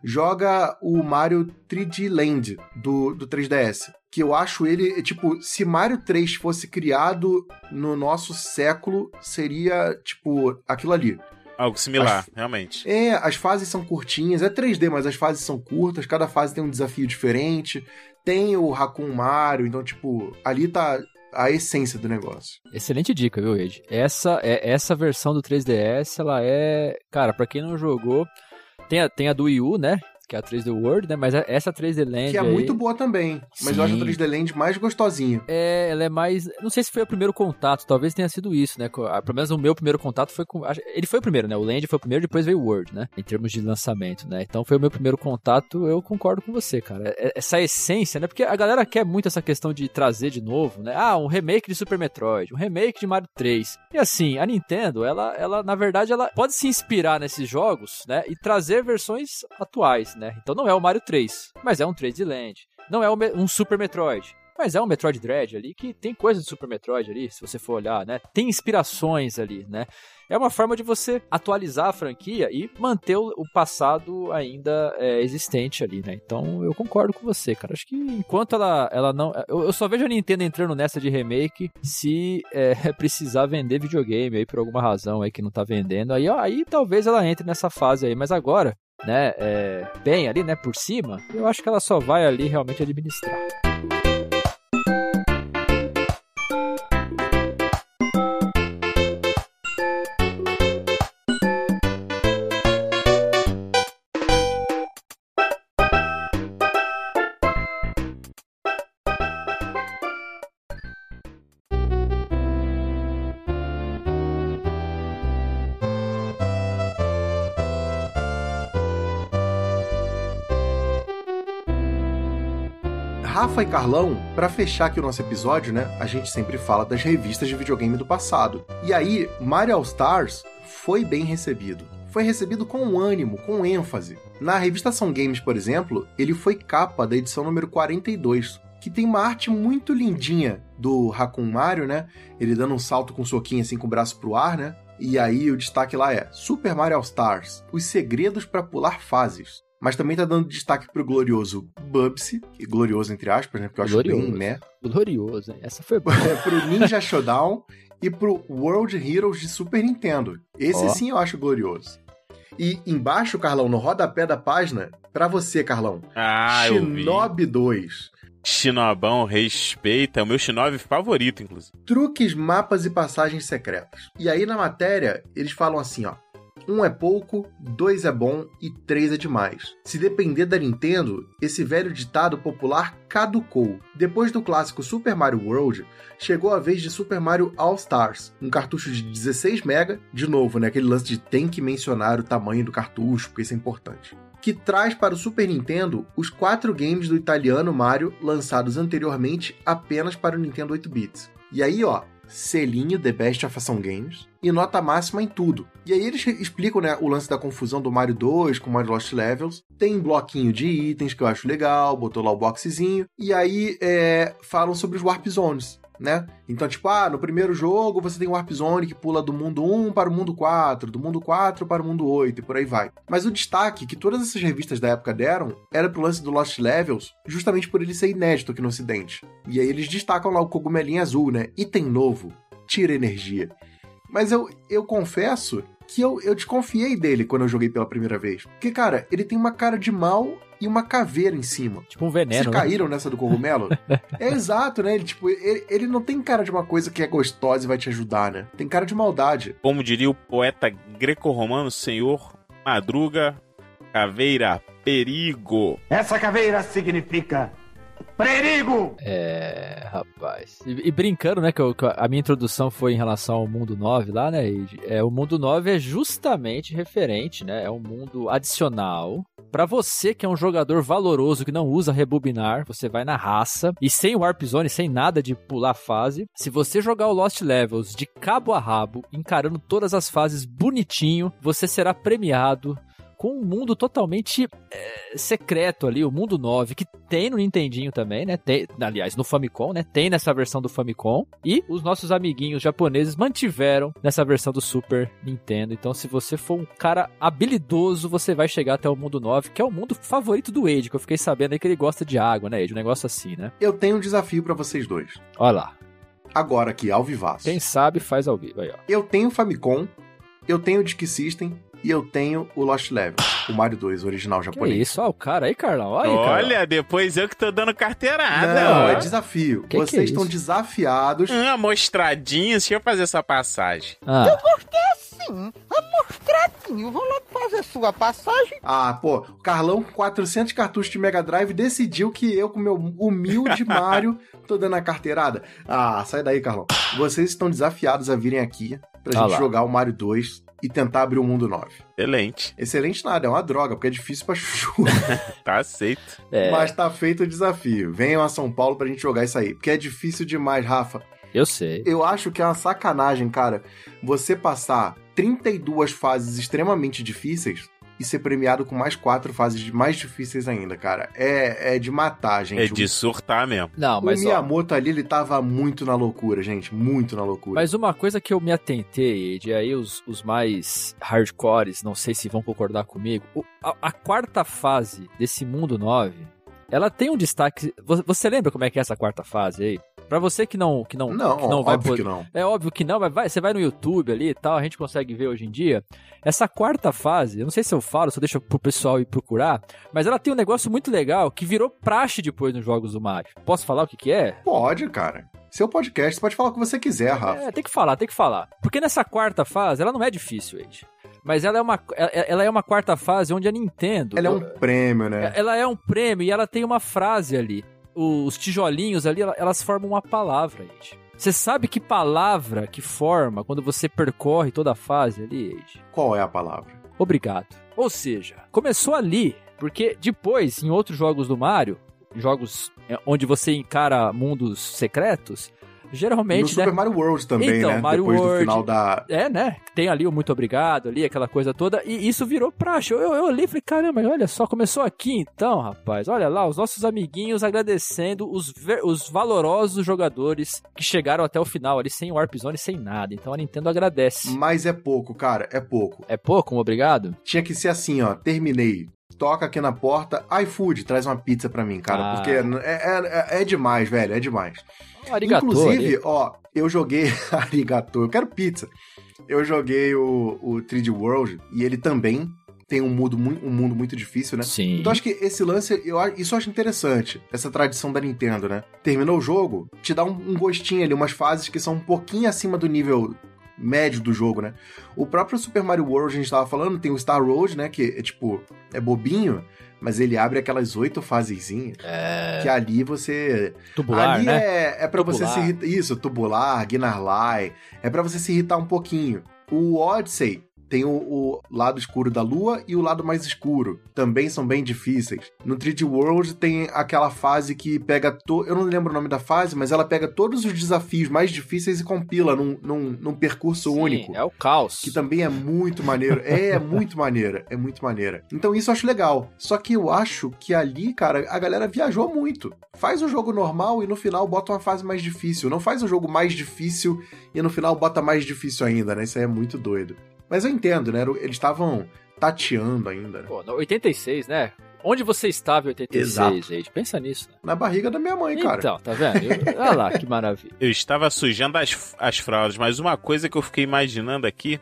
joga o Mario três D Land do, do três D S. Que eu acho ele, tipo, se Mario três fosse criado no nosso século, seria, tipo, aquilo ali. Algo similar, as, realmente. É, as fases são curtinhas, é três D, mas as fases são curtas, cada fase tem um desafio diferente, tem o Raccoon Mario, então, tipo, ali tá a essência do negócio. Excelente dica, viu, Ed? Essa, é, essa versão do três D S, ela é... Cara, pra quem não jogou, tem a, tem a do Wii U, né? Que é a três D World, né? Mas essa três D Land que é aí... muito boa também. Mas Sim. eu acho a três D Land mais gostosinha. É, ela é mais... Não sei se foi o primeiro contato, talvez tenha sido isso, né? Pelo menos o meu primeiro contato foi com... Ele foi o primeiro, né? O Land foi o primeiro, depois veio o World, né? Em termos de lançamento, né? Então foi o meu primeiro contato, eu concordo com você, cara. Essa essência, né? Porque a galera quer muito essa questão de trazer de novo, né? Ah, um remake de Super Metroid, um remake de Mario três. E assim, a Nintendo, ela, ela na verdade, ela pode se inspirar nesses jogos, né? E trazer versões atuais, né? Então não é o Mario três, mas é um três D Land. Não é um Super Metroid, mas é um Metroid Dread ali, que tem coisa de Super Metroid ali, se você for olhar, né? Tem inspirações ali, né? É uma forma de você atualizar a franquia e manter o passado ainda é, existente ali, né? Então eu concordo com você, cara. Acho que enquanto ela, ela não... Eu só vejo a Nintendo entrando nessa de remake se é, precisar vender videogame aí por alguma razão aí que não tá vendendo. Aí, ó, aí talvez ela entre nessa fase aí, mas agora... né, é, bem ali, né, por cima, eu acho que ela só vai ali realmente administrar. Rafa e Carlão, pra fechar aqui o nosso episódio, né, a gente sempre fala das revistas de videogame do passado. E aí, Mario All Stars foi bem recebido. Foi recebido com ânimo, com ênfase. Na revista Ação Games, por exemplo, ele foi capa da edição número quarenta e dois, que tem uma arte muito lindinha do Raccoon Mario, né? Ele dando um salto com um soquinho assim com o braço pro ar, né? E aí o destaque lá é Super Mario All Stars, os segredos para pular fases. Mas também tá dando destaque pro glorioso Bubsy, glorioso entre aspas, né? Porque eu acho Glorioso. bem, né? Glorioso, hein? Essa foi boa. Pro Ninja Showdown e pro World Heroes de Super Nintendo. Esse Ó. sim eu acho glorioso. E embaixo, Carlão, no rodapé da página, pra você, Carlão, Ah, eu vi. Shinobi dois. Shinobão, respeita. É o meu Shinobi favorito, inclusive. Truques, mapas e passagens secretas. E aí na matéria, eles falam assim, ó. Um é pouco, dois é bom e três é demais. Se depender da Nintendo, esse velho ditado popular caducou. Depois do clássico Super Mario World, chegou a vez de Super Mario All Stars, um cartucho de dezesseis mega, de novo, né, aquele lance de tem que mencionar o tamanho do cartucho, porque isso é importante, que traz para o Super Nintendo os quatro games do italiano Mario lançados anteriormente apenas para o Nintendo oito bits. E aí, ó, selinho The Best of Ação Games e nota máxima em tudo. E aí eles explicam, né, o lance da confusão do Mario dois com o Mario Lost Levels. Tem bloquinho de itens que eu acho legal, botou lá o boxezinho. E aí é, falam sobre os Warp Zones, né? Então, tipo, ah, no primeiro jogo você tem o Warp Zone que pula do mundo um para o mundo quatro, do mundo quatro para o mundo oito e por aí vai. Mas o destaque que todas essas revistas da época deram era pro lance do Lost Levels, justamente por ele ser inédito aqui no ocidente. E aí eles destacam lá o cogumelinho azul, né? Item novo, tira energia. Mas eu, eu confesso que eu, eu desconfiei dele quando eu joguei pela primeira vez. Porque, cara, ele tem uma cara de mal e uma caveira em cima. Tipo um veneno. Vocês caíram nessa do cogumelo? É exato, né? Ele, tipo, ele, ele não tem cara de uma coisa que é gostosa e vai te ajudar, né? Tem cara de maldade. Como diria o poeta greco-romano, senhor Madruga, caveira, perigo. Essa caveira significa perigo! É, rapaz. E, e brincando, né, que, eu, que a minha introdução foi em relação ao mundo nove lá, né, Age? É, o mundo nove é justamente referente, né, é um mundo adicional. Pra você que é um jogador valoroso que não usa rebobinar, você vai na raça e sem Warp Zone, sem nada de pular fase. Se você jogar o Lost Levels de cabo a rabo, encarando todas as fases bonitinho, você será premiado com um mundo totalmente é, secreto ali, o mundo nove, que tem no Nintendinho também, né? Tem, aliás, no Famicom, né? Tem nessa versão do Famicom. E os nossos amiguinhos japoneses mantiveram nessa versão do Super Nintendo. Então, se você for um cara habilidoso, você vai chegar até o mundo nove, que é o mundo favorito do Age, que eu fiquei sabendo aí que ele gosta de água, né, Age? Um negócio assim, né? Eu tenho um desafio pra vocês dois. Olha lá. Agora aqui, ao vivaço. Quem sabe faz ao vivo, aí, ó. Eu tenho o Famicom, eu tenho o Disk System, e eu tenho o Lost Level, o Mario dois, o original japonês. Que isso, olha o cara aí, Carlão. Olha, aí, Olha, Carlão. depois eu que tô dando carteirada. Não, ó. é desafio. Que Vocês que é estão isso? desafiados. Hum, amostradinha, deixa eu fazer essa passagem. Ah, Sim, amostradinho. Vou logo fazer sua passagem. Ah, pô, o Carlão com quatrocentos cartuchos de Mega Drive decidiu que eu, com meu humilde Mario, tô dando a carteirada. Ah, sai daí, Carlão. Vocês estão desafiados a virem aqui pra Ah gente lá. jogar o Mario dois e tentar abrir o mundo nove. Excelente. Excelente nada, é uma droga, porque é difícil pra chuchu. Tá aceito. é, Mas tá feito o desafio. Venham a São Paulo pra gente jogar isso aí, porque é difícil demais, Rafa. eu sei. Eu acho que é uma sacanagem, cara, você passar trinta e duas fases extremamente difíceis e ser premiado com mais quatro fases mais difíceis ainda, cara. É, é de matar, gente. É de surtar mesmo. Não, O mas ó, Miyamoto ali, ele tava muito na loucura, gente. Muito na loucura. mas uma coisa que eu me atentei, Ed, e aí os, os mais hardcores, não sei se vão concordar comigo, o- a, a quarta fase desse mundo nove, ela tem um destaque. Você, você lembra como é que é essa quarta fase aí? Pra você que não, que não, Não, que não vai óbvio poder- que não. É óbvio que não, mas vai, você vai no YouTube ali e tal, a gente consegue ver hoje em dia. Essa quarta fase, eu não sei se eu falo, se eu deixo pro pessoal ir procurar, mas ela tem um negócio muito legal que virou praxe depois nos jogos do Mario. Posso falar o que que é? Pode, cara. Seu podcast, você pode falar o que você quiser, Rafa. É, tem que falar, tem que falar. Porque nessa quarta fase, ela não é difícil, Age. Mas ela é uma, ela- ela é uma quarta fase onde a Nintendo... Ela é um prêmio, né? Ela é um prêmio e ela tem uma frase ali. Os tijolinhos ali, ela- elas formam uma palavra, Age. Você sabe que palavra que forma quando você percorre toda a fase ali, Age? Qual é a palavra? Obrigado. Ou seja, começou ali, porque depois, em outros jogos do Mario, jogos é, onde você encara mundos secretos, No geralmente, Super né? Mario World também, Então, né? Mario Depois World. do final da... É, né? Tem ali o muito obrigado ali, aquela coisa toda. E isso virou praxe. Eu, eu, eu olhei e falei, caramba, olha só, começou aqui então, rapaz. Olha lá, os nossos amiguinhos agradecendo os, ver- os valorosos jogadores que chegaram até o final ali, sem Warp Zone, sem nada. Então a Nintendo agradece. Mas é pouco, cara, é pouco. É pouco, um obrigado? Tinha que ser assim, ó, terminei. Toca aqui na porta, iFood, traz uma pizza pra mim, cara. Ah. Porque é, é, é demais, velho, é demais. Arigatô Inclusive, ali. ó, eu joguei arigatô, eu quero pizza. Eu joguei o, o três D World e ele também tem um mundo, mui- um mundo muito difícil, né? Sim. Então acho que esse lance, eu, a- isso eu acho interessante, essa tradição da Nintendo, né? Terminou o jogo, te dá um, um gostinho ali, umas fases que são um pouquinho acima do nível médio do jogo, né? O próprio Super Mario World, a gente tava falando, tem o Star Road, né? Que é tipo, é bobinho, mas ele abre aquelas oito fasezinhas É. que ali você... Tubular, ali né? é, é pra você Tubular. se irritar. Isso, tubular, Gnarly. É pra você se irritar um pouquinho. O Odyssey tem o, o lado escuro da lua e o lado mais escuro. Também são bem difíceis. No três D World tem aquela fase que pega... To... Eu não lembro o nome da fase, mas ela pega todos os desafios mais difíceis e compila num, num, num percurso Sim, único. É o caos. Que também é muito maneiro. É, é muito maneira. É muito maneira. Então isso eu acho legal. Só que eu acho que ali, cara, a galera viajou muito. Faz um jogo normal e no final bota uma fase mais difícil. Não faz um jogo mais difícil e no final bota mais difícil ainda, né? Isso aí é muito doido. Mas eu entendo, né? Eles estavam tateando ainda, né? Pô, no oitenta e seis, né? Onde você estava em oitenta e seis, Exato. gente? Pensa nisso. Né? Na barriga da minha mãe, cara. Então, tá vendo? Eu- Olha lá, que maravilha. Eu estava sujando as, as fraldas, mas uma coisa que eu fiquei imaginando aqui,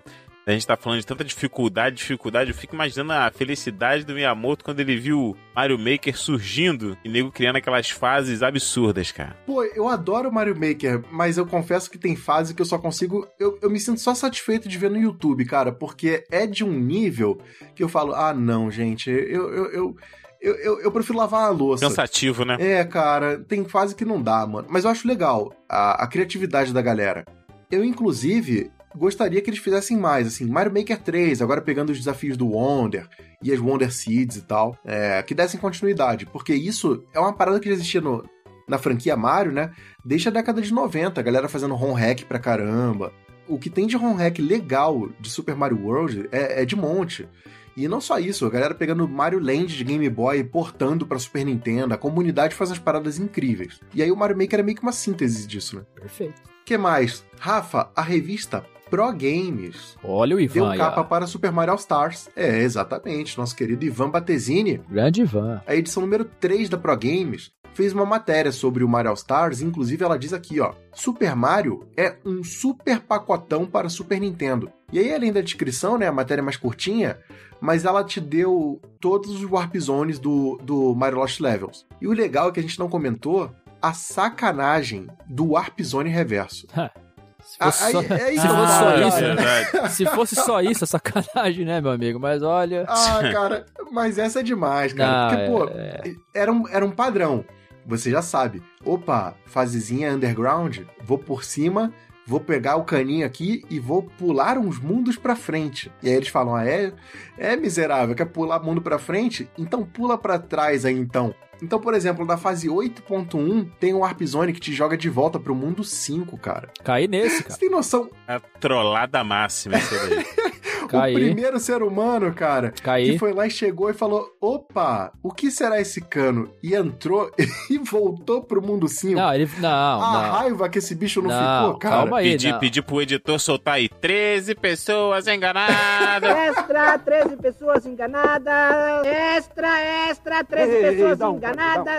A gente tá falando de tanta dificuldade, dificuldade. Eu fico imaginando a felicidade do Miyamoto quando ele viu o Mario Maker surgindo e nego criando aquelas fases absurdas, cara. Pô, eu adoro Mario Maker, mas eu confesso que tem fase que eu só consigo... Eu, eu me sinto só satisfeito de ver no YouTube, cara, porque é de um nível que eu falo, ah, não, gente, eu... eu, eu... Eu, eu, eu prefiro lavar a louça. Cansativo, né? É, cara, tem fase que não dá, mano. Mas eu acho legal a, a criatividade da galera. Eu, inclusive, gostaria que eles fizessem mais, assim, Mario Maker três, agora pegando os desafios do Wonder e as Wonder Seeds e tal, é, que dessem continuidade, porque isso é uma parada que já existia no, na franquia Mario, né? Desde a década de noventa, a galera fazendo ROM hack pra caramba. O que tem de ROM hack legal de Super Mario World é, é de monte. E não só isso, a galera pegando Mario Land de Game Boy e portando pra Super Nintendo, a comunidade faz umas paradas incríveis. E aí o Mario Maker é meio que uma síntese disso, né? Perfeito. O que mais? Rafa, a revista Pro Games Olha o Ivan deu aí, capa ó. para Super Mario All Stars. É, exatamente, nosso querido Ivan Battesini. Grande Ivan. A edição número três da Pro Games fez uma matéria sobre o Mario All Stars, inclusive ela diz aqui, ó, Super Mario é um super pacotão para Super Nintendo. E aí, além da descrição, né, a matéria é mais curtinha, mas ela te deu todos os Warp Zones do, do Mario Lost Levels. E o legal é que a gente não comentou a sacanagem do Warp Zone reverso. Se fosse, Ah, só, aí- é aí se que eu fosse falo, só isso, cara. verdade. se fosse só isso, é sacanagem, né, meu amigo? Mas olha... Ah, cara, mas essa é demais, cara. Não, Porque, pô, é- era um, era um padrão. Você já sabe. Opa, fasezinha underground, vou por cima, vou pegar o caninho aqui e vou pular uns mundos pra frente. E aí eles falam, ah, é, é miserável, quer pular mundo pra frente? Então pula pra trás aí, então. Então, por exemplo, na fase oito ponto um, tem um Warp Zone que te joga de volta pro mundo cinco, cara. Caí nesse, cara. Você tem noção? A trollada máxima isso daí. Caí. O primeiro ser humano, cara, Caí. que foi lá e chegou e falou, opa, o que será esse cano? E entrou e voltou pro mundo cinco. Não, ele... Não, A não. raiva que esse bicho não, Não, ficou, cara. calma aí. Pedi, não. pedi pro editor soltar aí treze pessoas enganadas. Extra, treze pessoas enganadas. Extra, extra, treze pessoas enganadas.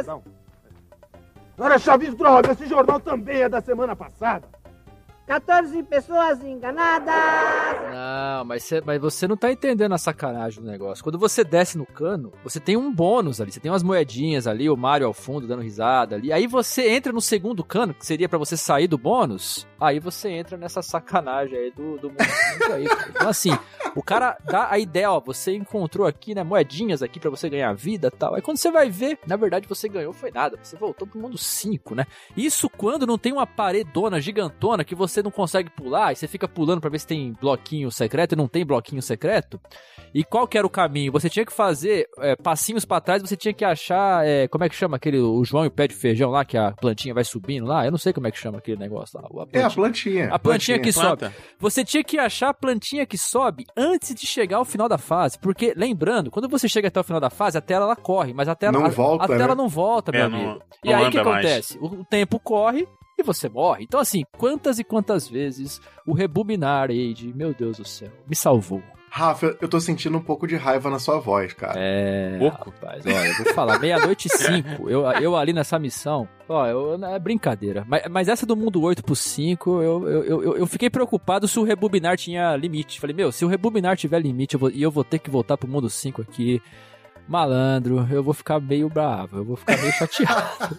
Senhora Chaves, droga, esse jornal também é da semana passada. quatorze pessoas enganadas. Não, mas você, mas você não tá entendendo a sacanagem do negócio. Quando você desce no cano, você tem um bônus ali. Você tem umas moedinhas ali, o Mario ao fundo dando risada ali. Aí você entra no segundo cano, que seria pra você sair do bônus. Aí você entra nessa sacanagem aí do, do mundo aí. Cara. Então assim, o cara dá a ideia, ó, você encontrou aqui, né, moedinhas aqui pra você ganhar vida e tal. Aí quando você vai ver, na verdade você ganhou foi nada. Você voltou pro mundo cinco, né? Isso quando não tem uma paredona gigantona que você não consegue pular, e você fica pulando pra ver se tem bloquinho secreto, e não tem bloquinho secreto. E qual que era o caminho? Você tinha que fazer é, passinhos pra trás, você tinha que achar, é, como é que chama aquele, o João e o pé de feijão lá, que a plantinha vai subindo lá? Eu não sei como é que chama aquele negócio lá. A É, a plantinha, plantinha. a plantinha que Planta. sobe. Você tinha que achar a plantinha que sobe antes de chegar ao final da fase, porque, lembrando, quando você chega até o final da fase, a tela ela corre, mas a tela, Não a, volta, a tela né? não volta, meu É, amigo. não- E não aí o que anda mais. acontece? O, o tempo corre e você morre. Então, assim, quantas e quantas vezes o rebobinar Age, meu Deus do céu, me salvou. Rafa, eu tô sentindo um pouco de raiva na sua voz, cara. É, Pouco? rapaz, olha, eu vou falar, meia-noite e cinco, eu, eu ali nessa missão, ó, eu, é brincadeira, mas, mas essa do mundo oito pro cinco, eu, eu, eu, eu fiquei preocupado se o rebobinar tinha limite. Falei, meu, se o rebobinar tiver limite eu vou, e eu vou ter que voltar pro mundo cinco aqui, malandro, eu vou ficar meio bravo, eu vou ficar meio chateado.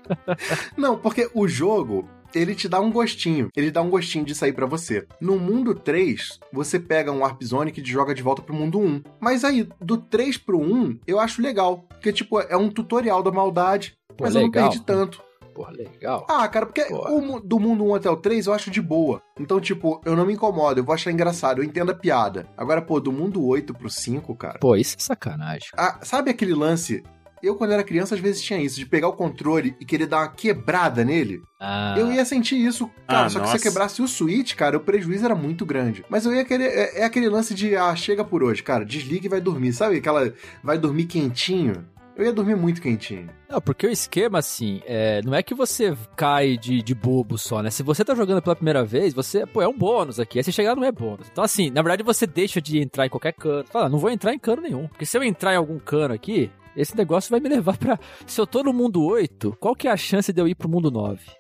Não, porque o jogo, ele te dá um gostinho. Ele dá um gostinho de sair pra você. No mundo três, você pega um Warp Zone que te joga de volta pro mundo um. Mas aí, do três pro um, eu acho legal. Porque, tipo, é um tutorial da maldade. Pô, mas eu não legal. perdi tanto. Porra, legal. Ah, cara, porque Pô. o mu- do mundo um até o três eu acho de boa. Então, tipo, eu não me incomodo, eu vou achar engraçado, eu entendo a piada. Agora, pô, do mundo oito pro cinco, cara... Pô, isso é sacanagem. Ah, sabe aquele lance... Eu, quando era criança, às vezes tinha isso, de pegar o controle e querer dar uma quebrada nele. Ah, Eu ia sentir isso, cara, Ah, só que nossa. se eu quebrasse o Switch, cara, o prejuízo era muito grande. Mas eu ia querer, é, é aquele lance de, ah, chega por hoje, cara, desliga e vai dormir, sabe? Aquela, vai dormir quentinho. Eu ia dormir muito quentinho. Não, porque o esquema, assim, é, não é que você cai de, de bobo só, né? Se você tá jogando pela primeira vez, você, pô, é um bônus aqui. Aí você chegar não é bônus. Então, assim, na verdade você deixa de entrar em qualquer cano. Fala, não vou entrar em cano nenhum. Porque se eu entrar em algum cano aqui, esse negócio vai me levar pra... Se eu tô no mundo oito, qual que é a chance de eu ir pro mundo nove?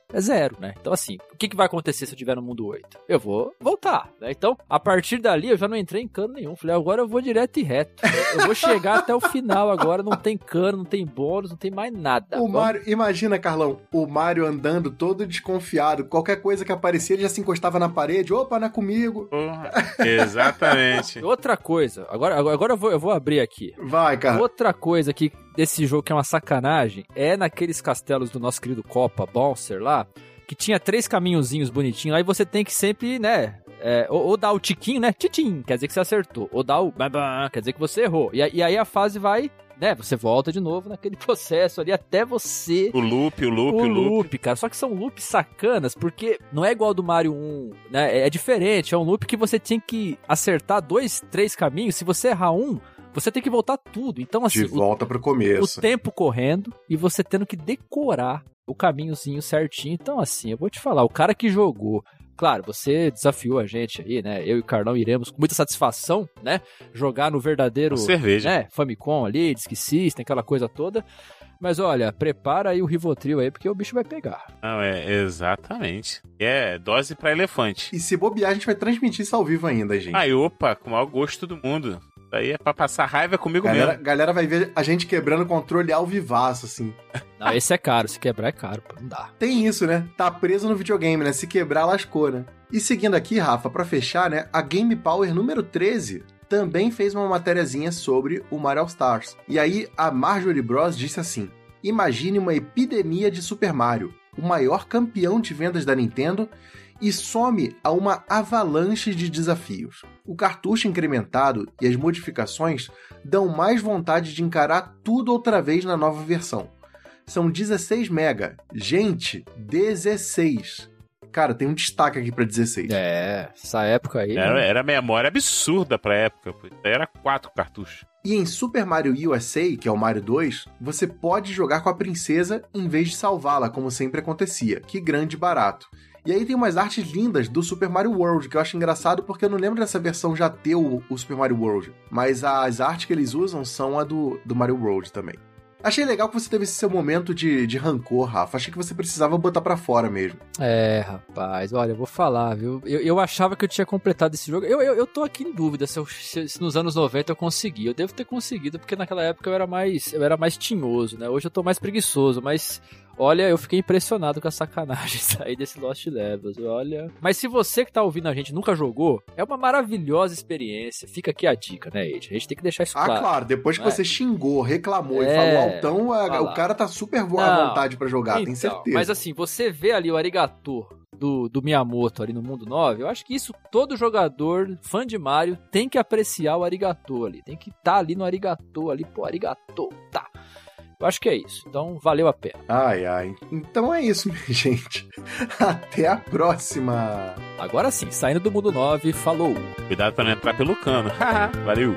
é zero, né? Então, assim, o que, que vai acontecer se eu tiver no mundo oito? Eu vou voltar, né? Então, a partir dali, eu já não entrei em cano nenhum. Falei, agora eu vou direto e reto. Eu vou chegar até o final agora, não tem cano, não tem bônus, não tem mais nada. O Mario, imagina, Carlão, o Mario andando todo desconfiado. Qualquer coisa que aparecia, ele já se encostava na parede. Opa, não é comigo. Porra, exatamente. Outra coisa, agora, agora eu, vou, eu vou abrir aqui. Vai, cara. Outra coisa que desse jogo que é uma sacanagem é naqueles castelos do nosso querido Copa Bouncer lá, que tinha três caminhozinhos bonitinhos, aí você tem que sempre, né, é, ou, ou dar o tiquinho, né, titim, quer dizer que você acertou, ou dar o babá, quer dizer que você errou, e, e aí a fase vai, né, você volta de novo naquele processo ali até você... O loop, o loop, o, o loop. loop, cara, só que são loops sacanas, porque não é igual ao do Mario um, né, é, é diferente, é um loop que você tinha que acertar dois, três caminhos, se você errar um, você tem que voltar tudo. Então, assim, de volta o, pro começo. O tempo correndo e você tendo que decorar o caminhozinho certinho. Então, assim, eu vou te falar, o cara que jogou, claro, você desafiou a gente aí, né? Eu e o Carlão iremos com muita satisfação, né? Jogar no verdadeiro, com cerveja, né? Famicom ali, Disk System, aquela coisa toda. Mas olha, prepara aí o Rivotril aí, porque o bicho vai pegar. Não, é exatamente. É dose pra elefante. E se bobear, a gente vai transmitir isso ao vivo ainda, gente. Ai, opa, com o maior gosto do mundo. Isso aí é pra passar raiva comigo galera, mesmo. Galera vai ver a gente quebrando o controle ao vivaço, assim. Não, esse é caro. Se quebrar é caro, pô, não dá. Tem isso, né? Tá preso no videogame, né? Se quebrar, lascou, né? E seguindo aqui, Rafa, pra fechar, né? A Game Power número treze também fez uma matériazinha sobre o Mario All Stars. E aí, a Marjorie Bros disse assim: imagine uma epidemia de Super Mario, o maior campeão de vendas da Nintendo, e some a uma avalanche de desafios. O cartucho incrementado e as modificações dão mais vontade de encarar tudo outra vez na nova versão. São dezesseis mega. Gente, dezesseis. Cara, tem um destaque aqui pra dezesseis. É, essa época aí... Era, né? era memória absurda pra época. Era quatro cartuchos. E em Super Mario U S A, que é o Mario dois, você pode jogar com a princesa em vez de salvá-la, como sempre acontecia. Que grande barato. E aí tem umas artes lindas do Super Mario World, que eu acho engraçado porque eu não lembro dessa versão já ter o, o Super Mario World. Mas as artes que eles usam são a do, do Mario World também. Achei legal que você teve esse seu momento de, de rancor, Rafa. Achei que você precisava botar pra fora mesmo. É, rapaz, olha, eu vou falar, viu? Eu, eu achava que eu tinha completado esse jogo. Eu, eu, eu tô aqui em dúvida se, eu, se, se nos anos noventa eu consegui. Eu devo ter conseguido, porque naquela época eu era mais, eu era mais tinhoso, né? Hoje eu tô mais preguiçoso, mas... Olha, eu fiquei impressionado com a sacanagem sair desse Lost Levels, olha. Mas se você que tá ouvindo a gente nunca jogou, é uma maravilhosa experiência. Fica aqui a dica, né, Ed? A gente tem que deixar isso claro. Ah, claro. Depois que é? você xingou, reclamou é, e falou altão, a, o cara tá super à vontade pra jogar, então, tenho certeza. Mas assim, você vê ali o arigato do, do Miyamoto ali no Mundo nove, eu acho que isso todo jogador, fã de Mario, tem que apreciar o arigato ali. Tem que estar tá ali no arigato ali, pô, arigato, tá. Eu acho que é isso. Então, valeu a pena. Ai, ai. Então é isso, minha gente. Até a próxima. Agora sim, saindo do Mundo nove, falou. Cuidado pra não entrar pelo cano. Valeu.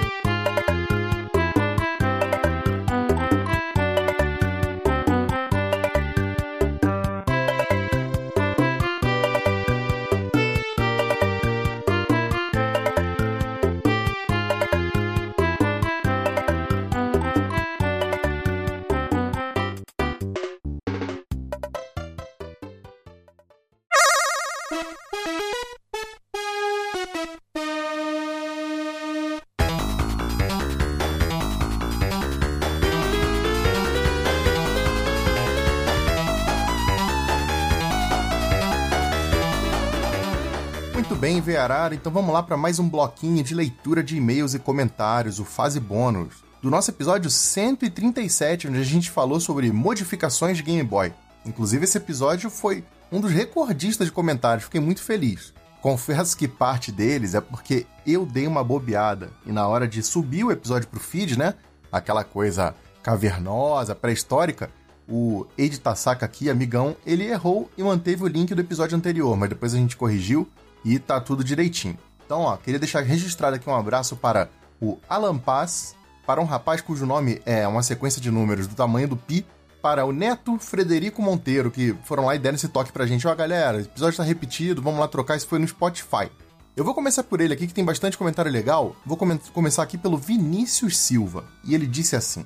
Bem, Vearara, então vamos lá para mais um bloquinho de leitura de e-mails e comentários, o Fase Bônus, do nosso episódio cento e trinta e sete, onde a gente falou sobre modificações de Game Boy. Inclusive, esse episódio foi um dos recordistas de comentários, fiquei muito feliz. Confesso que parte deles é porque eu dei uma bobeada, e na hora de subir o episódio pro feed, né, aquela coisa cavernosa, pré-histórica, o Eide Tasaka aqui, amigão, ele errou e manteve o link do episódio anterior, mas depois a gente corrigiu, e tá tudo direitinho. Então, ó, queria deixar registrado aqui um abraço para o Alan Paz, para um rapaz cujo nome é uma sequência de números do tamanho do pi, para o Neto Frederico Monteiro, que foram lá e deram esse toque pra gente. Ó, galera, o episódio tá repetido, vamos lá trocar, isso foi no Spotify. Eu vou começar por ele aqui, que tem bastante comentário legal. Vou come- começar aqui pelo Vinícius Silva, e ele disse assim: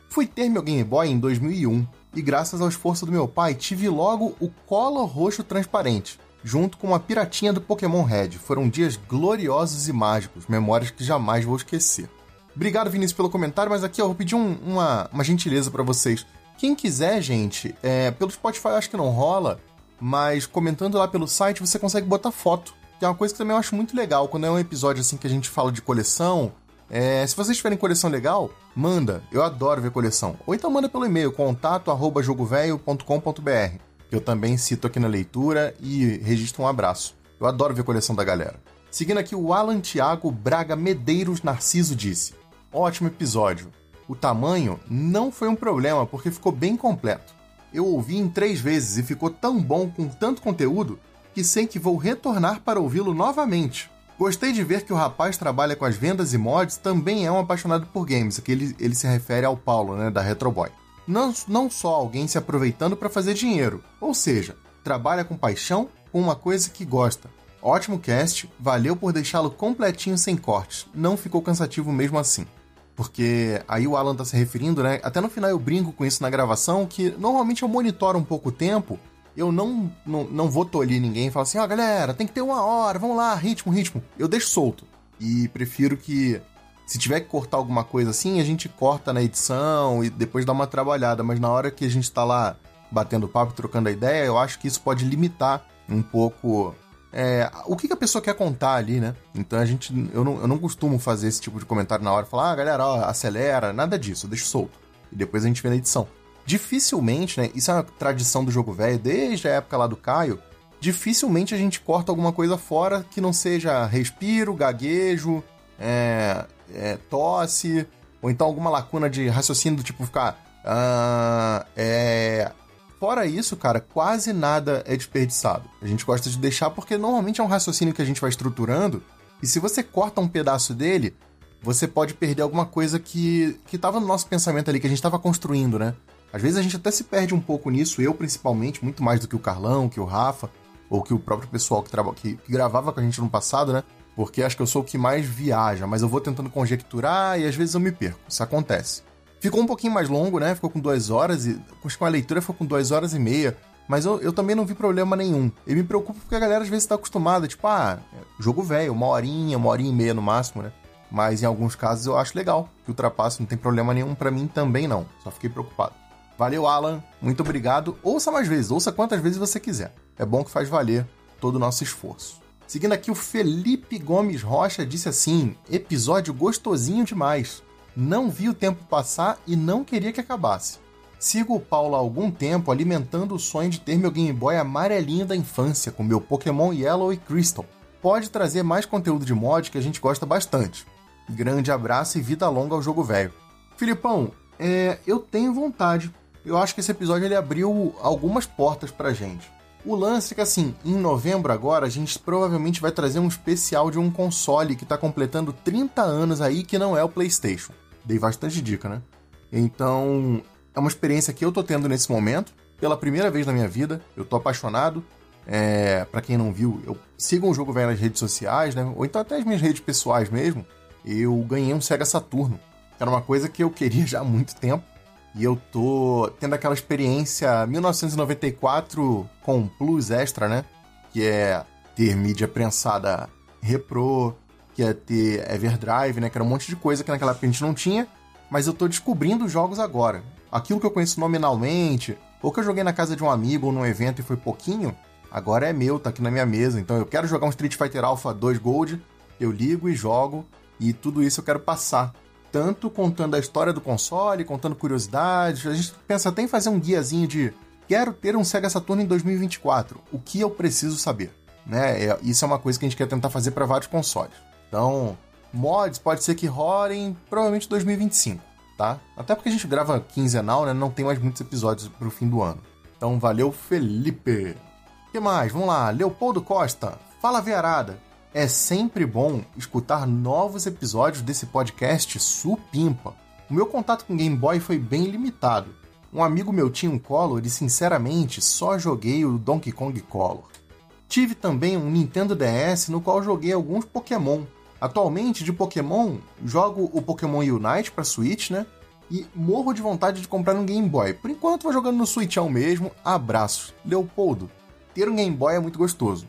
Fui ter meu Game Boy em dois mil e um e graças ao esforço do meu pai tive logo o Color roxo transparente, junto com uma piratinha do Pokémon Red. Foram dias gloriosos e mágicos, memórias que jamais vou esquecer. Obrigado, Vinícius, pelo comentário, mas aqui ó, eu vou pedir um, uma, uma gentileza pra vocês. Quem quiser, gente, é, pelo Spotify eu acho que não rola, mas comentando lá pelo site você consegue botar foto, que é uma coisa que também eu acho muito legal. Quando é um episódio assim que a gente fala de coleção, é, se vocês tiverem coleção legal, manda, eu adoro ver coleção. Ou então manda pelo e-mail, contato arroba jogovelho ponto com ponto b r, que eu também cito aqui na leitura e registro um abraço. Eu adoro ver coleção da galera. Seguindo aqui, o Alan Thiago Braga Medeiros Narciso disse: ótimo episódio. O tamanho não foi um problema, porque ficou bem completo. Eu ouvi em três vezes e ficou tão bom com tanto conteúdo que sei que vou retornar para ouvi-lo novamente. Gostei de ver que o rapaz trabalha com as vendas e mods, também é um apaixonado por games. Aqui ele, ele se refere ao Paulo, né, da Retroboy. Não, não só alguém se aproveitando para fazer dinheiro, ou seja, trabalha com paixão com uma coisa que gosta. Ótimo cast, valeu por deixá-lo completinho sem cortes, não ficou cansativo mesmo assim. Porque aí o Alan tá se referindo, né? Até no final eu brinco com isso na gravação, que normalmente eu monitoro um pouco o tempo, eu não, não, não vou tolir ninguém e falo assim, ó, oh, galera, tem que ter uma hora, vamos lá, ritmo, ritmo. Eu deixo solto. E prefiro que, se tiver que cortar alguma coisa assim, a gente corta na edição e depois dá uma trabalhada. Mas na hora que a gente tá lá batendo papo, trocando a ideia, eu acho que isso pode limitar um pouco... É, o que, que a pessoa quer contar ali, né? Então a gente, eu não, eu não costumo fazer esse tipo de comentário na hora, falar, ah, galera, ó, acelera, nada disso, eu deixo solto. E depois a gente vê na edição. Dificilmente, né? Isso é uma tradição do Jogo Velho, desde a época lá do Caio, dificilmente a gente corta alguma coisa fora que não seja respiro, gaguejo, é, é, tosse, ou então alguma lacuna de raciocínio do tipo ficar... Ah, é... Fora isso, cara, quase nada é desperdiçado. A gente gosta de deixar porque normalmente é um raciocínio que a gente vai estruturando e se você corta um pedaço dele, você pode perder alguma coisa que, que tava no nosso pensamento ali, que a gente tava construindo, né? Às vezes a gente até se perde um pouco nisso, eu principalmente, muito mais do que o Carlão, que o Rafa, ou que o próprio pessoal que, traba, que, que gravava com a gente no passado, né? Porque acho que eu sou o que mais viaja, mas eu vou tentando conjecturar e às vezes eu me perco. Isso acontece. Ficou um pouquinho mais longo, né? Ficou com duas horas e... Com a leitura ficou com duas horas e meia. Mas eu, eu também não vi problema nenhum. Eu me preocupo porque a galera às vezes tá acostumada. Tipo, ah, jogo velho, uma horinha, uma horinha e meia no máximo, né? Mas em alguns casos eu acho legal que ultrapasse, não tem problema nenhum pra mim também não. Só fiquei preocupado. Valeu, Alan. Muito obrigado. Ouça mais vezes, ouça quantas vezes você quiser. É bom que faz valer todo o nosso esforço. Seguindo aqui, o Felipe Gomes Rocha disse assim: episódio gostosinho demais. Não vi o tempo passar e não queria que acabasse. Sigo o Paulo há algum tempo alimentando o sonho de ter meu Game Boy amarelinho da infância com meu Pokémon Yellow e Crystal. Pode trazer mais conteúdo de mod que a gente gosta bastante. Grande abraço e vida longa ao Jogo Velho. Filipão, é, eu tenho vontade. Eu acho que esse episódio ele abriu algumas portas pra gente. O lance é que, assim, em novembro agora, a gente provavelmente vai trazer um especial de um console que tá completando trinta anos aí, que não é o PlayStation. Dei bastante dica, né? Então, é uma experiência que eu tô tendo nesse momento, pela primeira vez na minha vida. Eu tô apaixonado. É, pra quem não viu, eu sigo o Jogo Velho nas redes sociais, né? Ou então até as minhas redes pessoais mesmo. Eu ganhei um Sega Saturno. Era uma coisa que eu queria já há muito tempo. E eu tô tendo aquela experiência mil novecentos e noventa e quatro com Plus Extra, né? Que é ter mídia prensada repro, que é ter Everdrive, né? Que era um monte de coisa que naquela época a gente não tinha. Mas eu tô descobrindo os jogos agora. Aquilo que eu conheço nominalmente, ou que eu joguei na casa de um amigo ou num evento e foi pouquinho, agora é meu, tá aqui na minha mesa. Então eu quero jogar um Street Fighter Alpha dois Gold, eu ligo e jogo, e tudo isso eu quero passar. Tanto contando a história do console, contando curiosidades. A gente pensa até em fazer um guiazinho de quero ter um Sega Saturno em dois mil e vinte e quatro. O que eu preciso saber? Né? É, isso é uma coisa que a gente quer tentar fazer para vários consoles. Então, mods pode ser que rolem provavelmente em dois mil e vinte e cinco, tá? Até porque a gente grava quinzenal, né? Não tem mais muitos episódios pro fim do ano. Então, valeu, Felipe! O que mais? Vamos lá. Leopoldo Costa. Fala, Vearada. É sempre bom escutar novos episódios desse podcast supimpa. O meu contato com Game Boy foi bem limitado. Um amigo meu tinha um Color e, sinceramente, só joguei o Donkey Kong Color. Tive também um Nintendo D S no qual joguei alguns Pokémon. Atualmente, de Pokémon, jogo o Pokémon Unite para Switch, né? e morro de vontade de comprar um Game Boy. Por enquanto, vou jogando no Switchão mesmo. Abraços. Leopoldo, ter um Game Boy é muito gostoso.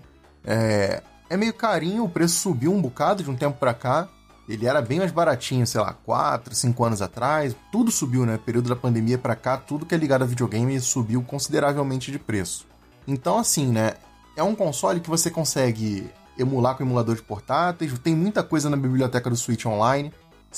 É, é meio carinho, o preço subiu um bocado de um tempo pra cá. Ele era bem mais baratinho, sei lá, quatro, cinco anos atrás. Tudo subiu, né? Período da pandemia pra cá, tudo que é ligado a videogame subiu consideravelmente de preço. Então, assim, né? É um console que você consegue emular com emuladores portáteis. Tem muita coisa na biblioteca do Switch Online.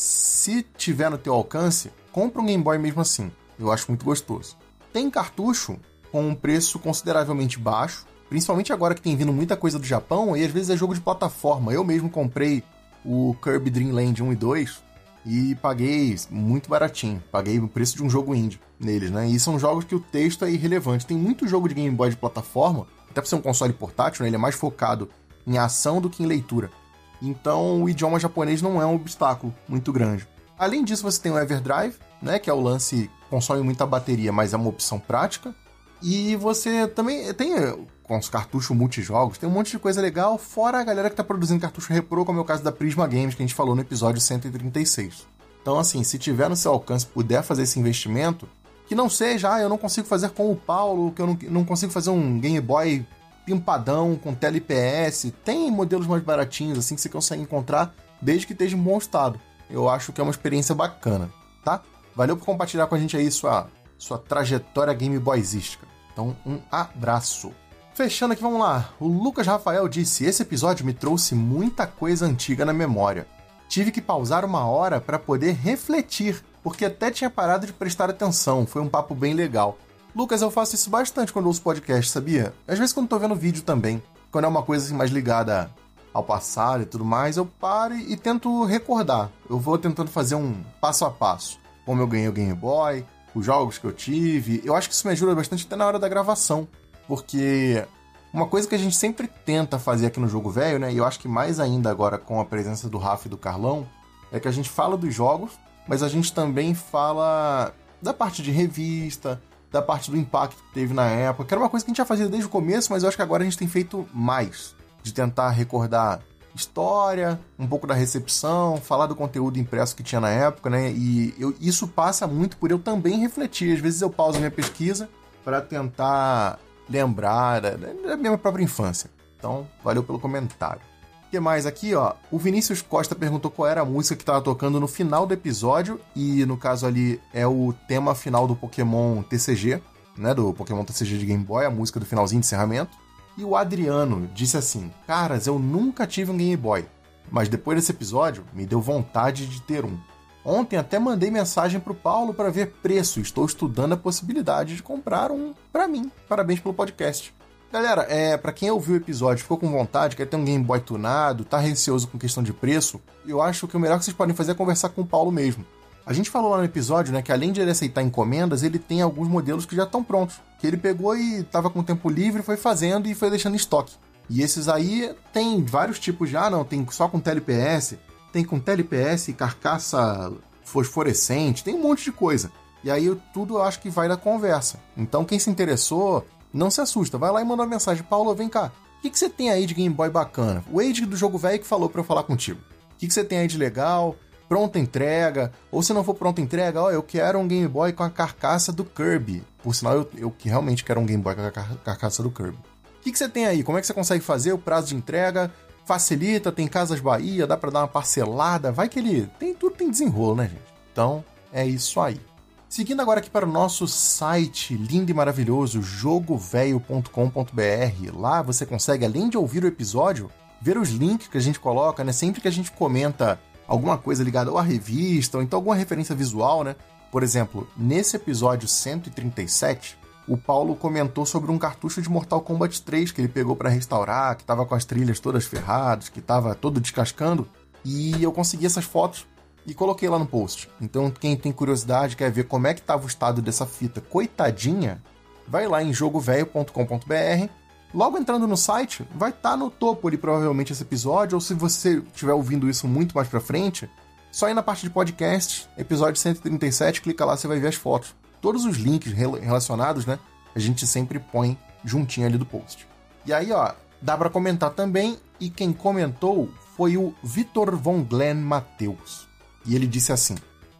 Se tiver no teu alcance, compra um Game Boy mesmo assim. Eu acho muito gostoso. Tem cartucho com um preço consideravelmente baixo. Principalmente agora que tem vindo muita coisa do Japão. E às vezes é jogo de plataforma. Eu mesmo comprei o Kirby Dream Land um e dois e paguei muito baratinho. Paguei o preço de um jogo indie neles, né? E são jogos que o texto é irrelevante. Tem muito jogo de Game Boy de plataforma, até por ser um console portátil, né? Ele é mais focado em ação do que em leitura. Então o idioma japonês não é um obstáculo muito grande. Além disso, você tem o Everdrive, né? Que é o lance, consome muita bateria, mas é uma opção prática. E você também tem, com os cartuchos multijogos, tem um monte de coisa legal, fora a galera que tá produzindo cartucho repro, como é o caso da Prisma Games, que a gente falou no episódio cento e trinta e seis. Então, assim, se tiver no seu alcance, puder fazer esse investimento, que não seja, ah, eu não consigo fazer com o Paulo, que eu não, não consigo fazer um Game Boy pimpadão, com tela I P S, tem modelos mais baratinhos, assim, que você consegue encontrar, desde que esteja em bom estado. Eu acho que é uma experiência bacana, tá? Valeu por compartilhar com a gente aí sua, sua trajetória Game Boyzística. Então, um abraço. Fechando aqui, vamos lá. O Lucas Rafael disse: esse episódio me trouxe muita coisa antiga na memória. Tive que pausar uma hora para poder refletir, porque até tinha parado de prestar atenção. Foi um papo bem legal. Lucas, eu faço isso bastante quando ouço podcast, sabia? Às vezes quando tô vendo vídeo também. Quando é uma coisa assim mais ligada ao passado e tudo mais, eu paro e tento recordar. Eu vou tentando fazer um passo a passo. Como eu ganhei o Game Boy, os jogos que eu tive. Eu acho que isso me ajuda bastante até na hora da gravação. Porque uma coisa que a gente sempre tenta fazer aqui no Jogo Velho, né? E eu acho que mais ainda agora com a presença do Rafa e do Carlão, é que a gente fala dos jogos, mas a gente também fala da parte de revista, da parte do impacto que teve na época, que era uma coisa que a gente já fazia desde o começo, mas eu acho que agora a gente tem feito mais. De tentar recordar história, um pouco da recepção, falar do conteúdo impresso que tinha na época, né? E eu, isso passa muito por eu também refletir. Às vezes eu pauso minha pesquisa para tentar lembrar da, da minha própria infância. Então, valeu pelo comentário. O que mais aqui, ó? O Vinícius Costa perguntou qual era a música que estava tocando no final do episódio, e no caso ali é o tema final do Pokémon T C G, né? Do Pokémon T C G de Game Boy, a música do finalzinho de encerramento. E o Adriano disse assim: caras, eu nunca tive um Game Boy, mas depois desse episódio me deu vontade de ter um. Ontem até mandei mensagem pro Paulo para ver preço, estou estudando a possibilidade de comprar um para mim. Parabéns pelo podcast. Galera, é, para quem ouviu o episódio, ficou com vontade, quer ter um Game Boy tunado, tá receoso com questão de preço, eu acho que o melhor que vocês podem fazer é conversar com o Paulo mesmo. A gente falou lá no episódio, né, que além de ele aceitar encomendas, ele tem alguns modelos que já estão prontos. Que ele pegou e tava com tempo livre, foi fazendo e foi deixando em estoque. E esses aí tem vários tipos já, não, tem só com T L P S, tem com T L P S e carcaça fosforescente, tem um monte de coisa. E aí tudo eu acho que vai da conversa. Então quem se interessou, não se assusta, vai lá e manda uma mensagem: Paulo, vem cá, o que, que você tem aí de Game Boy bacana? O Age do Jogo Velho que falou pra eu falar contigo. O que, que você tem aí de legal? Pronta entrega, ou se não for pronta entrega, ó, eu quero um Game Boy com a carcaça do Kirby. Por sinal, eu, eu realmente quero um Game Boy com a car- carcaça do Kirby. O que, que você tem aí? Como é que você consegue fazer? O prazo de entrega facilita, tem Casas Bahia, dá pra dar uma parcelada, vai que ele... Tem, tudo tem desenrolo, né, gente? Então, é isso aí. Seguindo agora aqui para o nosso site lindo e maravilhoso, jogo velho ponto com ponto b r. Lá você consegue, além de ouvir o episódio, ver os links que a gente coloca, né? Sempre que a gente comenta alguma coisa ligada ou à revista, ou então alguma referência visual, né? Por exemplo, nesse episódio cento e trinta e sete, o Paulo comentou sobre um cartucho de Mortal Kombat três que ele pegou para restaurar, que tava com as trilhas todas ferradas, que tava todo descascando, e eu consegui essas fotos e coloquei lá no post. Então quem tem curiosidade, quer ver como é que tava o estado dessa fita coitadinha, vai lá em jogo velho ponto com ponto b r. Logo entrando no site, vai estar tá no topo ali provavelmente esse episódio, ou se você estiver ouvindo isso muito mais pra frente, só ir na parte de podcast, episódio cento e trinta e sete, clica lá, você vai ver as fotos. Todos os links relacionados, né, a gente sempre põe juntinho ali do post. E aí, ó, dá pra comentar também, e quem comentou foi o Vitor Von Glenn Mateus. E ele disse assim: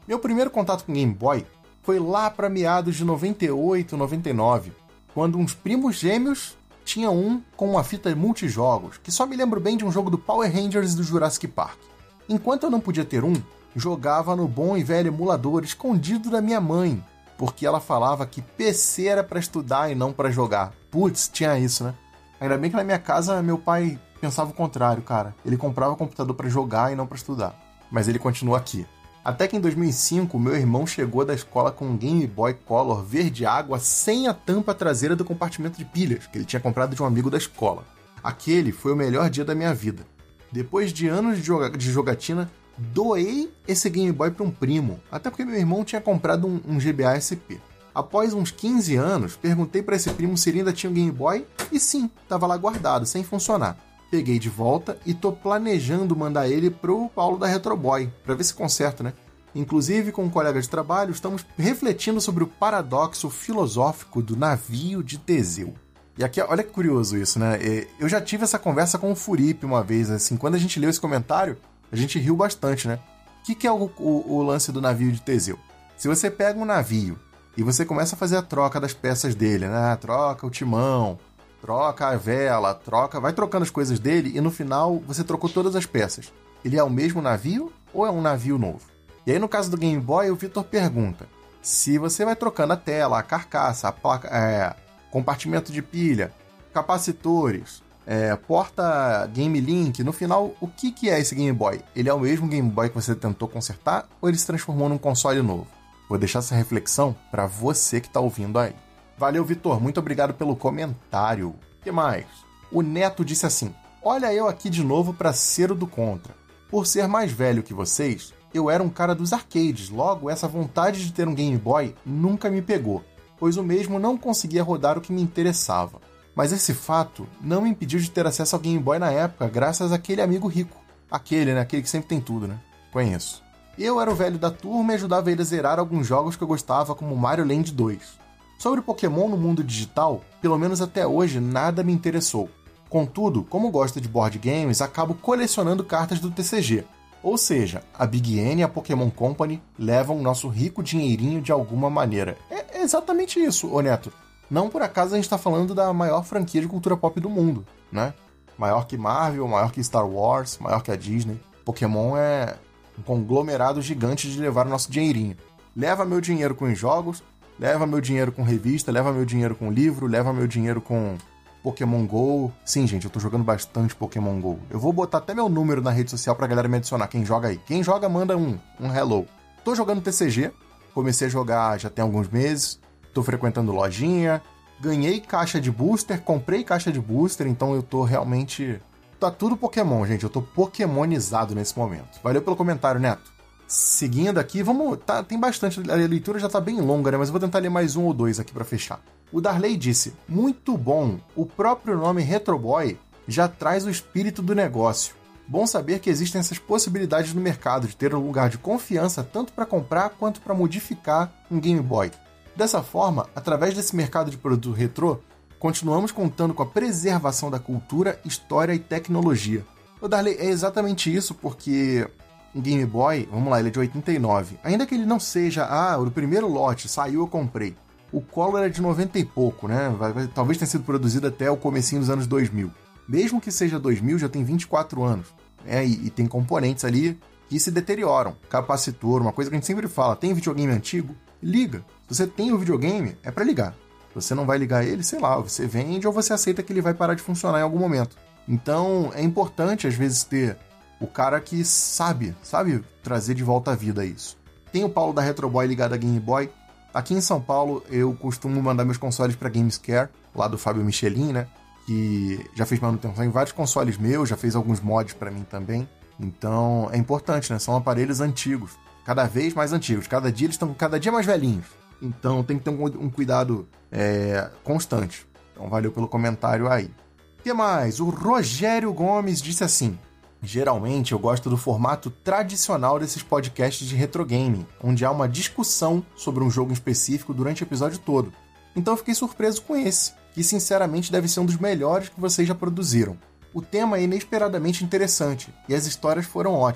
Meu primeiro contato com Game Boy foi lá para meados de noventa e oito, noventa e nove, quando uns primos gêmeos tinham um com uma fita multijogos, que só me lembro bem de um jogo do Power Rangers e do Jurassic Park. Enquanto eu não podia ter um, jogava no bom e velho emulador escondido da minha mãe, porque ela falava que P C era para estudar e não para jogar. Putz, tinha isso, né? Ainda bem que na minha casa meu pai pensava o contrário, cara. Ele comprava computador para jogar e não para estudar. Mas ele continua aqui. Até que em dois mil e cinco, meu irmão chegou da escola com um Game Boy Color verde água sem a tampa traseira do compartimento de pilhas, que ele tinha comprado de um amigo da escola. Aquele foi o melhor dia da minha vida. Depois de anos de, joga- de jogatina, doei esse Game Boy para um primo, até porque meu irmão tinha comprado um, um G B A S P. Após uns quinze anos, perguntei para esse primo se ele ainda tinha um Game Boy, e sim, estava lá guardado, sem funcionar. Peguei de volta e tô planejando mandar ele pro Paulo da Retroboy, para ver se conserta, né? Inclusive, com um colega de trabalho, estamos refletindo sobre o paradoxo filosófico do navio de Teseu. E aqui, olha que curioso isso, né? Eu já tive essa conversa com o Furipe uma vez, assim, quando a gente leu esse comentário, a gente riu bastante, né? O que, que é o, o, o lance do navio de Teseu? Se você pega um navio e você começa a fazer a troca das peças dele, né? Troca o timão, troca a vela, troca, vai trocando as coisas dele e no final você trocou todas as peças. Ele é o mesmo navio ou é um navio novo? E aí no caso do Game Boy, o Vitor pergunta, se você vai trocando a tela, a carcaça, a placa, é, compartimento de pilha, capacitores, é, porta Game Link, no final, o que, que é esse Game Boy? Ele é o mesmo Game Boy que você tentou consertar ou ele se transformou num console novo? Vou deixar essa reflexão para você que está ouvindo aí. Valeu, Vitor. Muito obrigado pelo comentário. O que mais? O Neto disse assim, olha eu aqui de novo para ser o do contra. Por ser mais velho que vocês, eu era um cara dos arcades, logo essa vontade de ter um Game Boy nunca me pegou, pois o mesmo não conseguia rodar o que me interessava. Mas esse fato não me impediu de ter acesso ao Game Boy na época, graças àquele amigo rico. Aquele, né? Aquele que sempre tem tudo, né? Conheço. Eu era o velho da turma e ajudava ele a zerar alguns jogos que eu gostava, como Mario Land dois. Sobre Pokémon no mundo digital, pelo menos até hoje, nada me interessou. Contudo, como gosto de board games, acabo colecionando cartas do T C G. Ou seja, a Big N e a Pokémon Company levam o nosso rico dinheirinho de alguma maneira. É exatamente isso, ô Neto. Não por acaso a gente está falando da maior franquia de cultura pop do mundo, né? Maior que Marvel, maior que Star Wars, maior que a Disney. Pokémon é um conglomerado gigante de levar o nosso dinheirinho. Leva meu dinheiro com os jogos, leva meu dinheiro com revista, leva meu dinheiro com livro, leva meu dinheiro com Pokémon Go. Sim, gente, eu tô jogando bastante Pokémon Go. Eu vou botar até meu número na rede social pra galera me adicionar. Quem joga aí? Quem joga, manda um, um hello. Tô jogando T C G, comecei a jogar já tem alguns meses, tô frequentando lojinha, ganhei caixa de booster, comprei caixa de booster, então eu tô realmente... Tá tudo Pokémon, gente, eu tô pokémonizado nesse momento. Valeu pelo comentário, Neto. Seguindo aqui, vamos... Tá, tem bastante, a leitura já tá bem longa, né? Mas eu vou tentar ler mais um ou dois aqui pra fechar. O Darley disse, muito bom, o próprio nome Retroboy já traz o espírito do negócio. Bom saber que existem essas possibilidades no mercado de ter um lugar de confiança tanto para comprar quanto para modificar um Game Boy. Dessa forma, através desse mercado de produto retrô, continuamos contando com a preservação da cultura, história e tecnologia. O Darley, é exatamente isso, porque o Game Boy, vamos lá, ele é de oitenta e nove. Ainda que ele não seja, ah, o primeiro lote, saiu, eu comprei. O Color é de noventa e pouco, né? Vai, vai, talvez tenha sido produzido até o comecinho dos anos dois mil. Mesmo que seja dois mil, já tem vinte e quatro anos. Né? E, e tem componentes ali que se deterioram. Capacitor, uma coisa que a gente sempre fala, tem videogame antigo? Liga. Se você tem o videogame, é para ligar. Se você não vai ligar ele, sei lá, você vende ou você aceita que ele vai parar de funcionar em algum momento. Então, é importante, às vezes, ter o cara que sabe, sabe trazer de volta à vida isso. Tem o Paulo da Retroboy ligado a Game Boy. Aqui em São Paulo, eu costumo mandar meus consoles para Gamescare, lá do Fábio Michelin, né? Que já fez manutenção em vários consoles meus, já fez alguns mods para mim também. Então, é importante, né? São aparelhos antigos, cada vez mais antigos. Cada dia eles estão cada dia mais velhinhos. Então, tem que ter um, um cuidado é, constante. Então, valeu pelo comentário aí. O que mais? O Rogério Gomes disse assim... Geralmente eu gosto do formato tradicional desses podcasts de retrogaming, onde há uma discussão sobre um jogo específico durante o episódio todo. Então eu fiquei surpreso com esse, que sinceramente deve ser um dos melhores que vocês já produziram. O tema é inesperadamente interessante, e as histórias foram ótimas.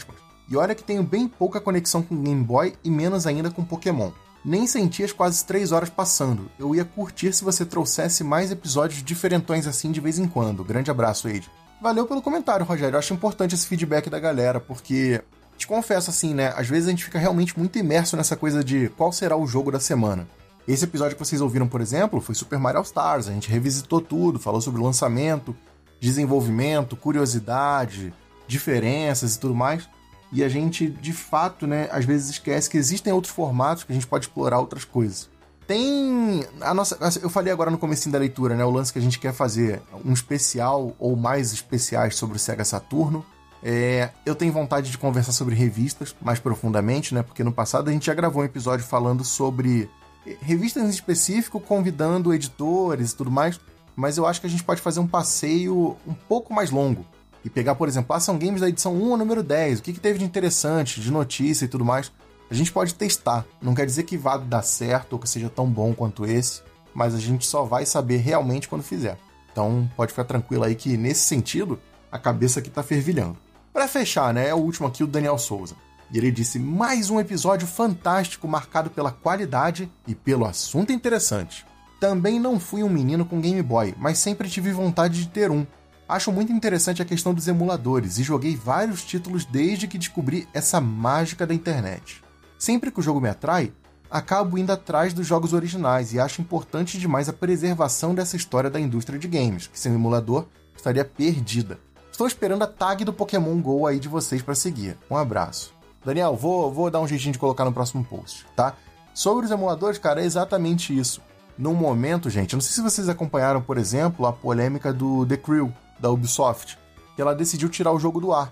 E olha que tenho bem pouca conexão com Game Boy e menos ainda com Pokémon. Nem senti as quase três horas passando. Eu ia curtir se você trouxesse mais episódios diferentões assim de vez em quando. Grande abraço, Eide. Valeu pelo comentário, Rogério. Eu acho importante esse feedback da galera, porque... Te confesso assim, né? Às vezes a gente fica realmente muito imerso nessa coisa de qual será o jogo da semana. Esse episódio que vocês ouviram, por exemplo, foi Super Mario All-Stars. A gente revisitou tudo, falou sobre o lançamento, desenvolvimento, curiosidade, diferenças e tudo mais. E a gente, de fato, né, às vezes esquece que existem outros formatos que a gente pode explorar outras coisas. Tem a nossa... Eu falei agora no comecinho da leitura, né? O lance que a gente quer fazer um especial ou mais especiais sobre o Sega Saturno. É, eu tenho vontade de conversar sobre revistas mais profundamente, né? Porque no passado a gente já gravou um episódio falando sobre revistas em específico, convidando editores e tudo mais. Mas eu acho que a gente pode fazer um passeio um pouco mais longo. E pegar, por exemplo, Ação Games da edição um ao número dez. O que, que teve de interessante, de notícia e tudo mais. A gente pode testar. Não quer dizer que vá dar certo ou que seja tão bom quanto esse. Mas a gente só vai saber realmente quando fizer. Então pode ficar tranquilo aí que, nesse sentido, a cabeça aqui tá fervilhando. Pra fechar, né, é o último aqui, o Daniel Souza. E ele disse, mais um episódio fantástico, marcado pela qualidade e pelo assunto interessante. Também não fui um menino com Game Boy, mas sempre tive vontade de ter um. Acho muito interessante a questão dos emuladores e joguei vários títulos desde que descobri essa mágica da internet. Sempre que o jogo me atrai, acabo indo atrás dos jogos originais e acho importante demais a preservação dessa história da indústria de games, que sem o emulador estaria perdida. Estou esperando a tag do Pokémon GO aí de vocês para seguir. Um abraço. Daniel, vou, vou dar um jeitinho de colocar no próximo post, tá? Sobre os emuladores, cara, é exatamente isso. No momento, gente, eu não sei se vocês acompanharam, por exemplo, a polêmica do The Crew, da Ubisoft, que ela decidiu tirar o jogo do ar.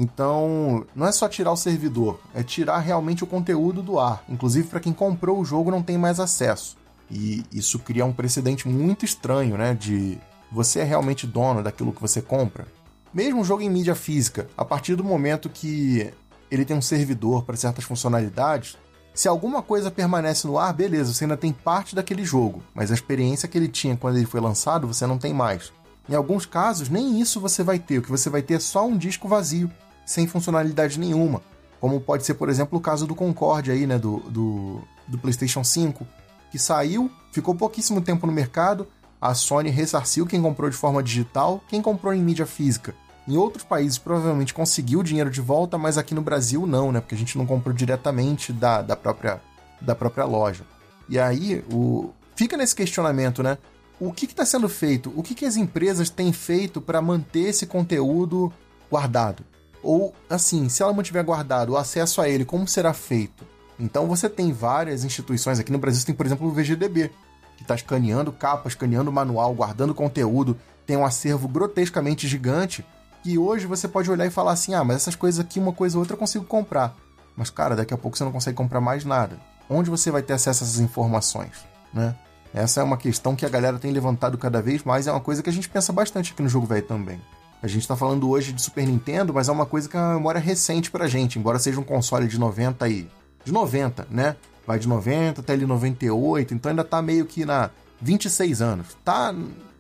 Então, não é só tirar o servidor, é tirar realmente o conteúdo do ar. Inclusive, para quem comprou o jogo, não tem mais acesso. E isso cria um precedente muito estranho, né? De você é realmente dono daquilo que você compra. Mesmo o jogo em mídia física, a partir do momento que ele tem um servidor para certas funcionalidades, se alguma coisa permanece no ar, beleza, você ainda tem parte daquele jogo, mas a experiência que ele tinha quando ele foi lançado, você não tem mais. Em alguns casos, nem isso você vai ter. O que você vai ter é só um disco vazio, sem funcionalidade nenhuma. Como pode ser, por exemplo, o caso do Concorde aí, né, do, do, do PlayStation cinco, que saiu, ficou pouquíssimo tempo no mercado, a Sony ressarciu quem comprou de forma digital, quem comprou em mídia física. Em outros países provavelmente conseguiu o dinheiro de volta, mas aqui no Brasil não, né, porque a gente não comprou diretamente da, da, própria, da própria loja. E aí, o... fica nesse questionamento, né? O que está sendo feito? O que, que as empresas têm feito para manter esse conteúdo guardado? Ou, assim, se ela mantiver guardado o acesso a ele, como será feito? Então você tem várias instituições, aqui no Brasil você tem, por exemplo, o V G D B, que está escaneando capa, escaneando manual, guardando conteúdo, tem um acervo grotescamente gigante, que hoje você pode olhar e falar assim, ah, mas essas coisas aqui, uma coisa ou outra eu consigo comprar. Mas, cara, daqui a pouco você não consegue comprar mais nada. Onde você vai ter acesso a essas informações, né? Essa é uma questão que a galera tem levantado cada vez mais, é uma coisa que a gente pensa bastante aqui no Jogo Velho também. A gente tá falando hoje de Super Nintendo, mas é uma coisa que é uma memória recente pra gente, embora seja um console de noventa e... de noventa, né? Vai de noventa até ali noventa e oito, então ainda tá meio que na vinte e seis anos. Tá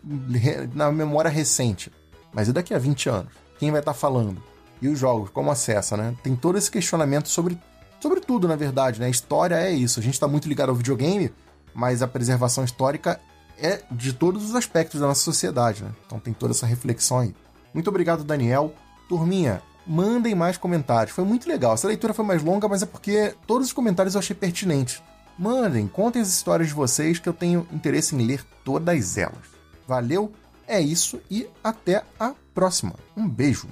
na memória recente. Mas e daqui a vinte anos? Quem vai estar tá falando? E os jogos, como acessa, né? Tem todo esse questionamento sobre, sobre tudo, na verdade, né? A história é isso. A gente tá muito ligado ao videogame, mas a preservação histórica é de todos os aspectos da nossa sociedade, né? Então tem toda essa reflexão aí. Muito obrigado, Daniel. Turminha, mandem mais comentários. Foi muito legal. Essa leitura foi mais longa, mas é porque todos os comentários eu achei pertinentes. Mandem, contem as histórias de vocês que eu tenho interesse em ler todas elas. Valeu, é isso e até a próxima. Um beijo.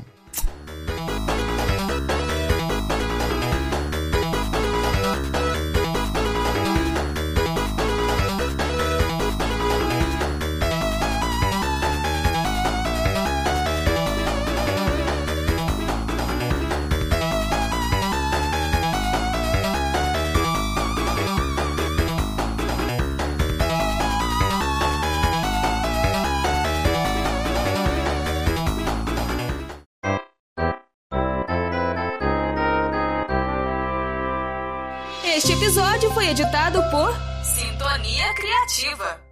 Este episódio foi editado por Sintonia Criativa.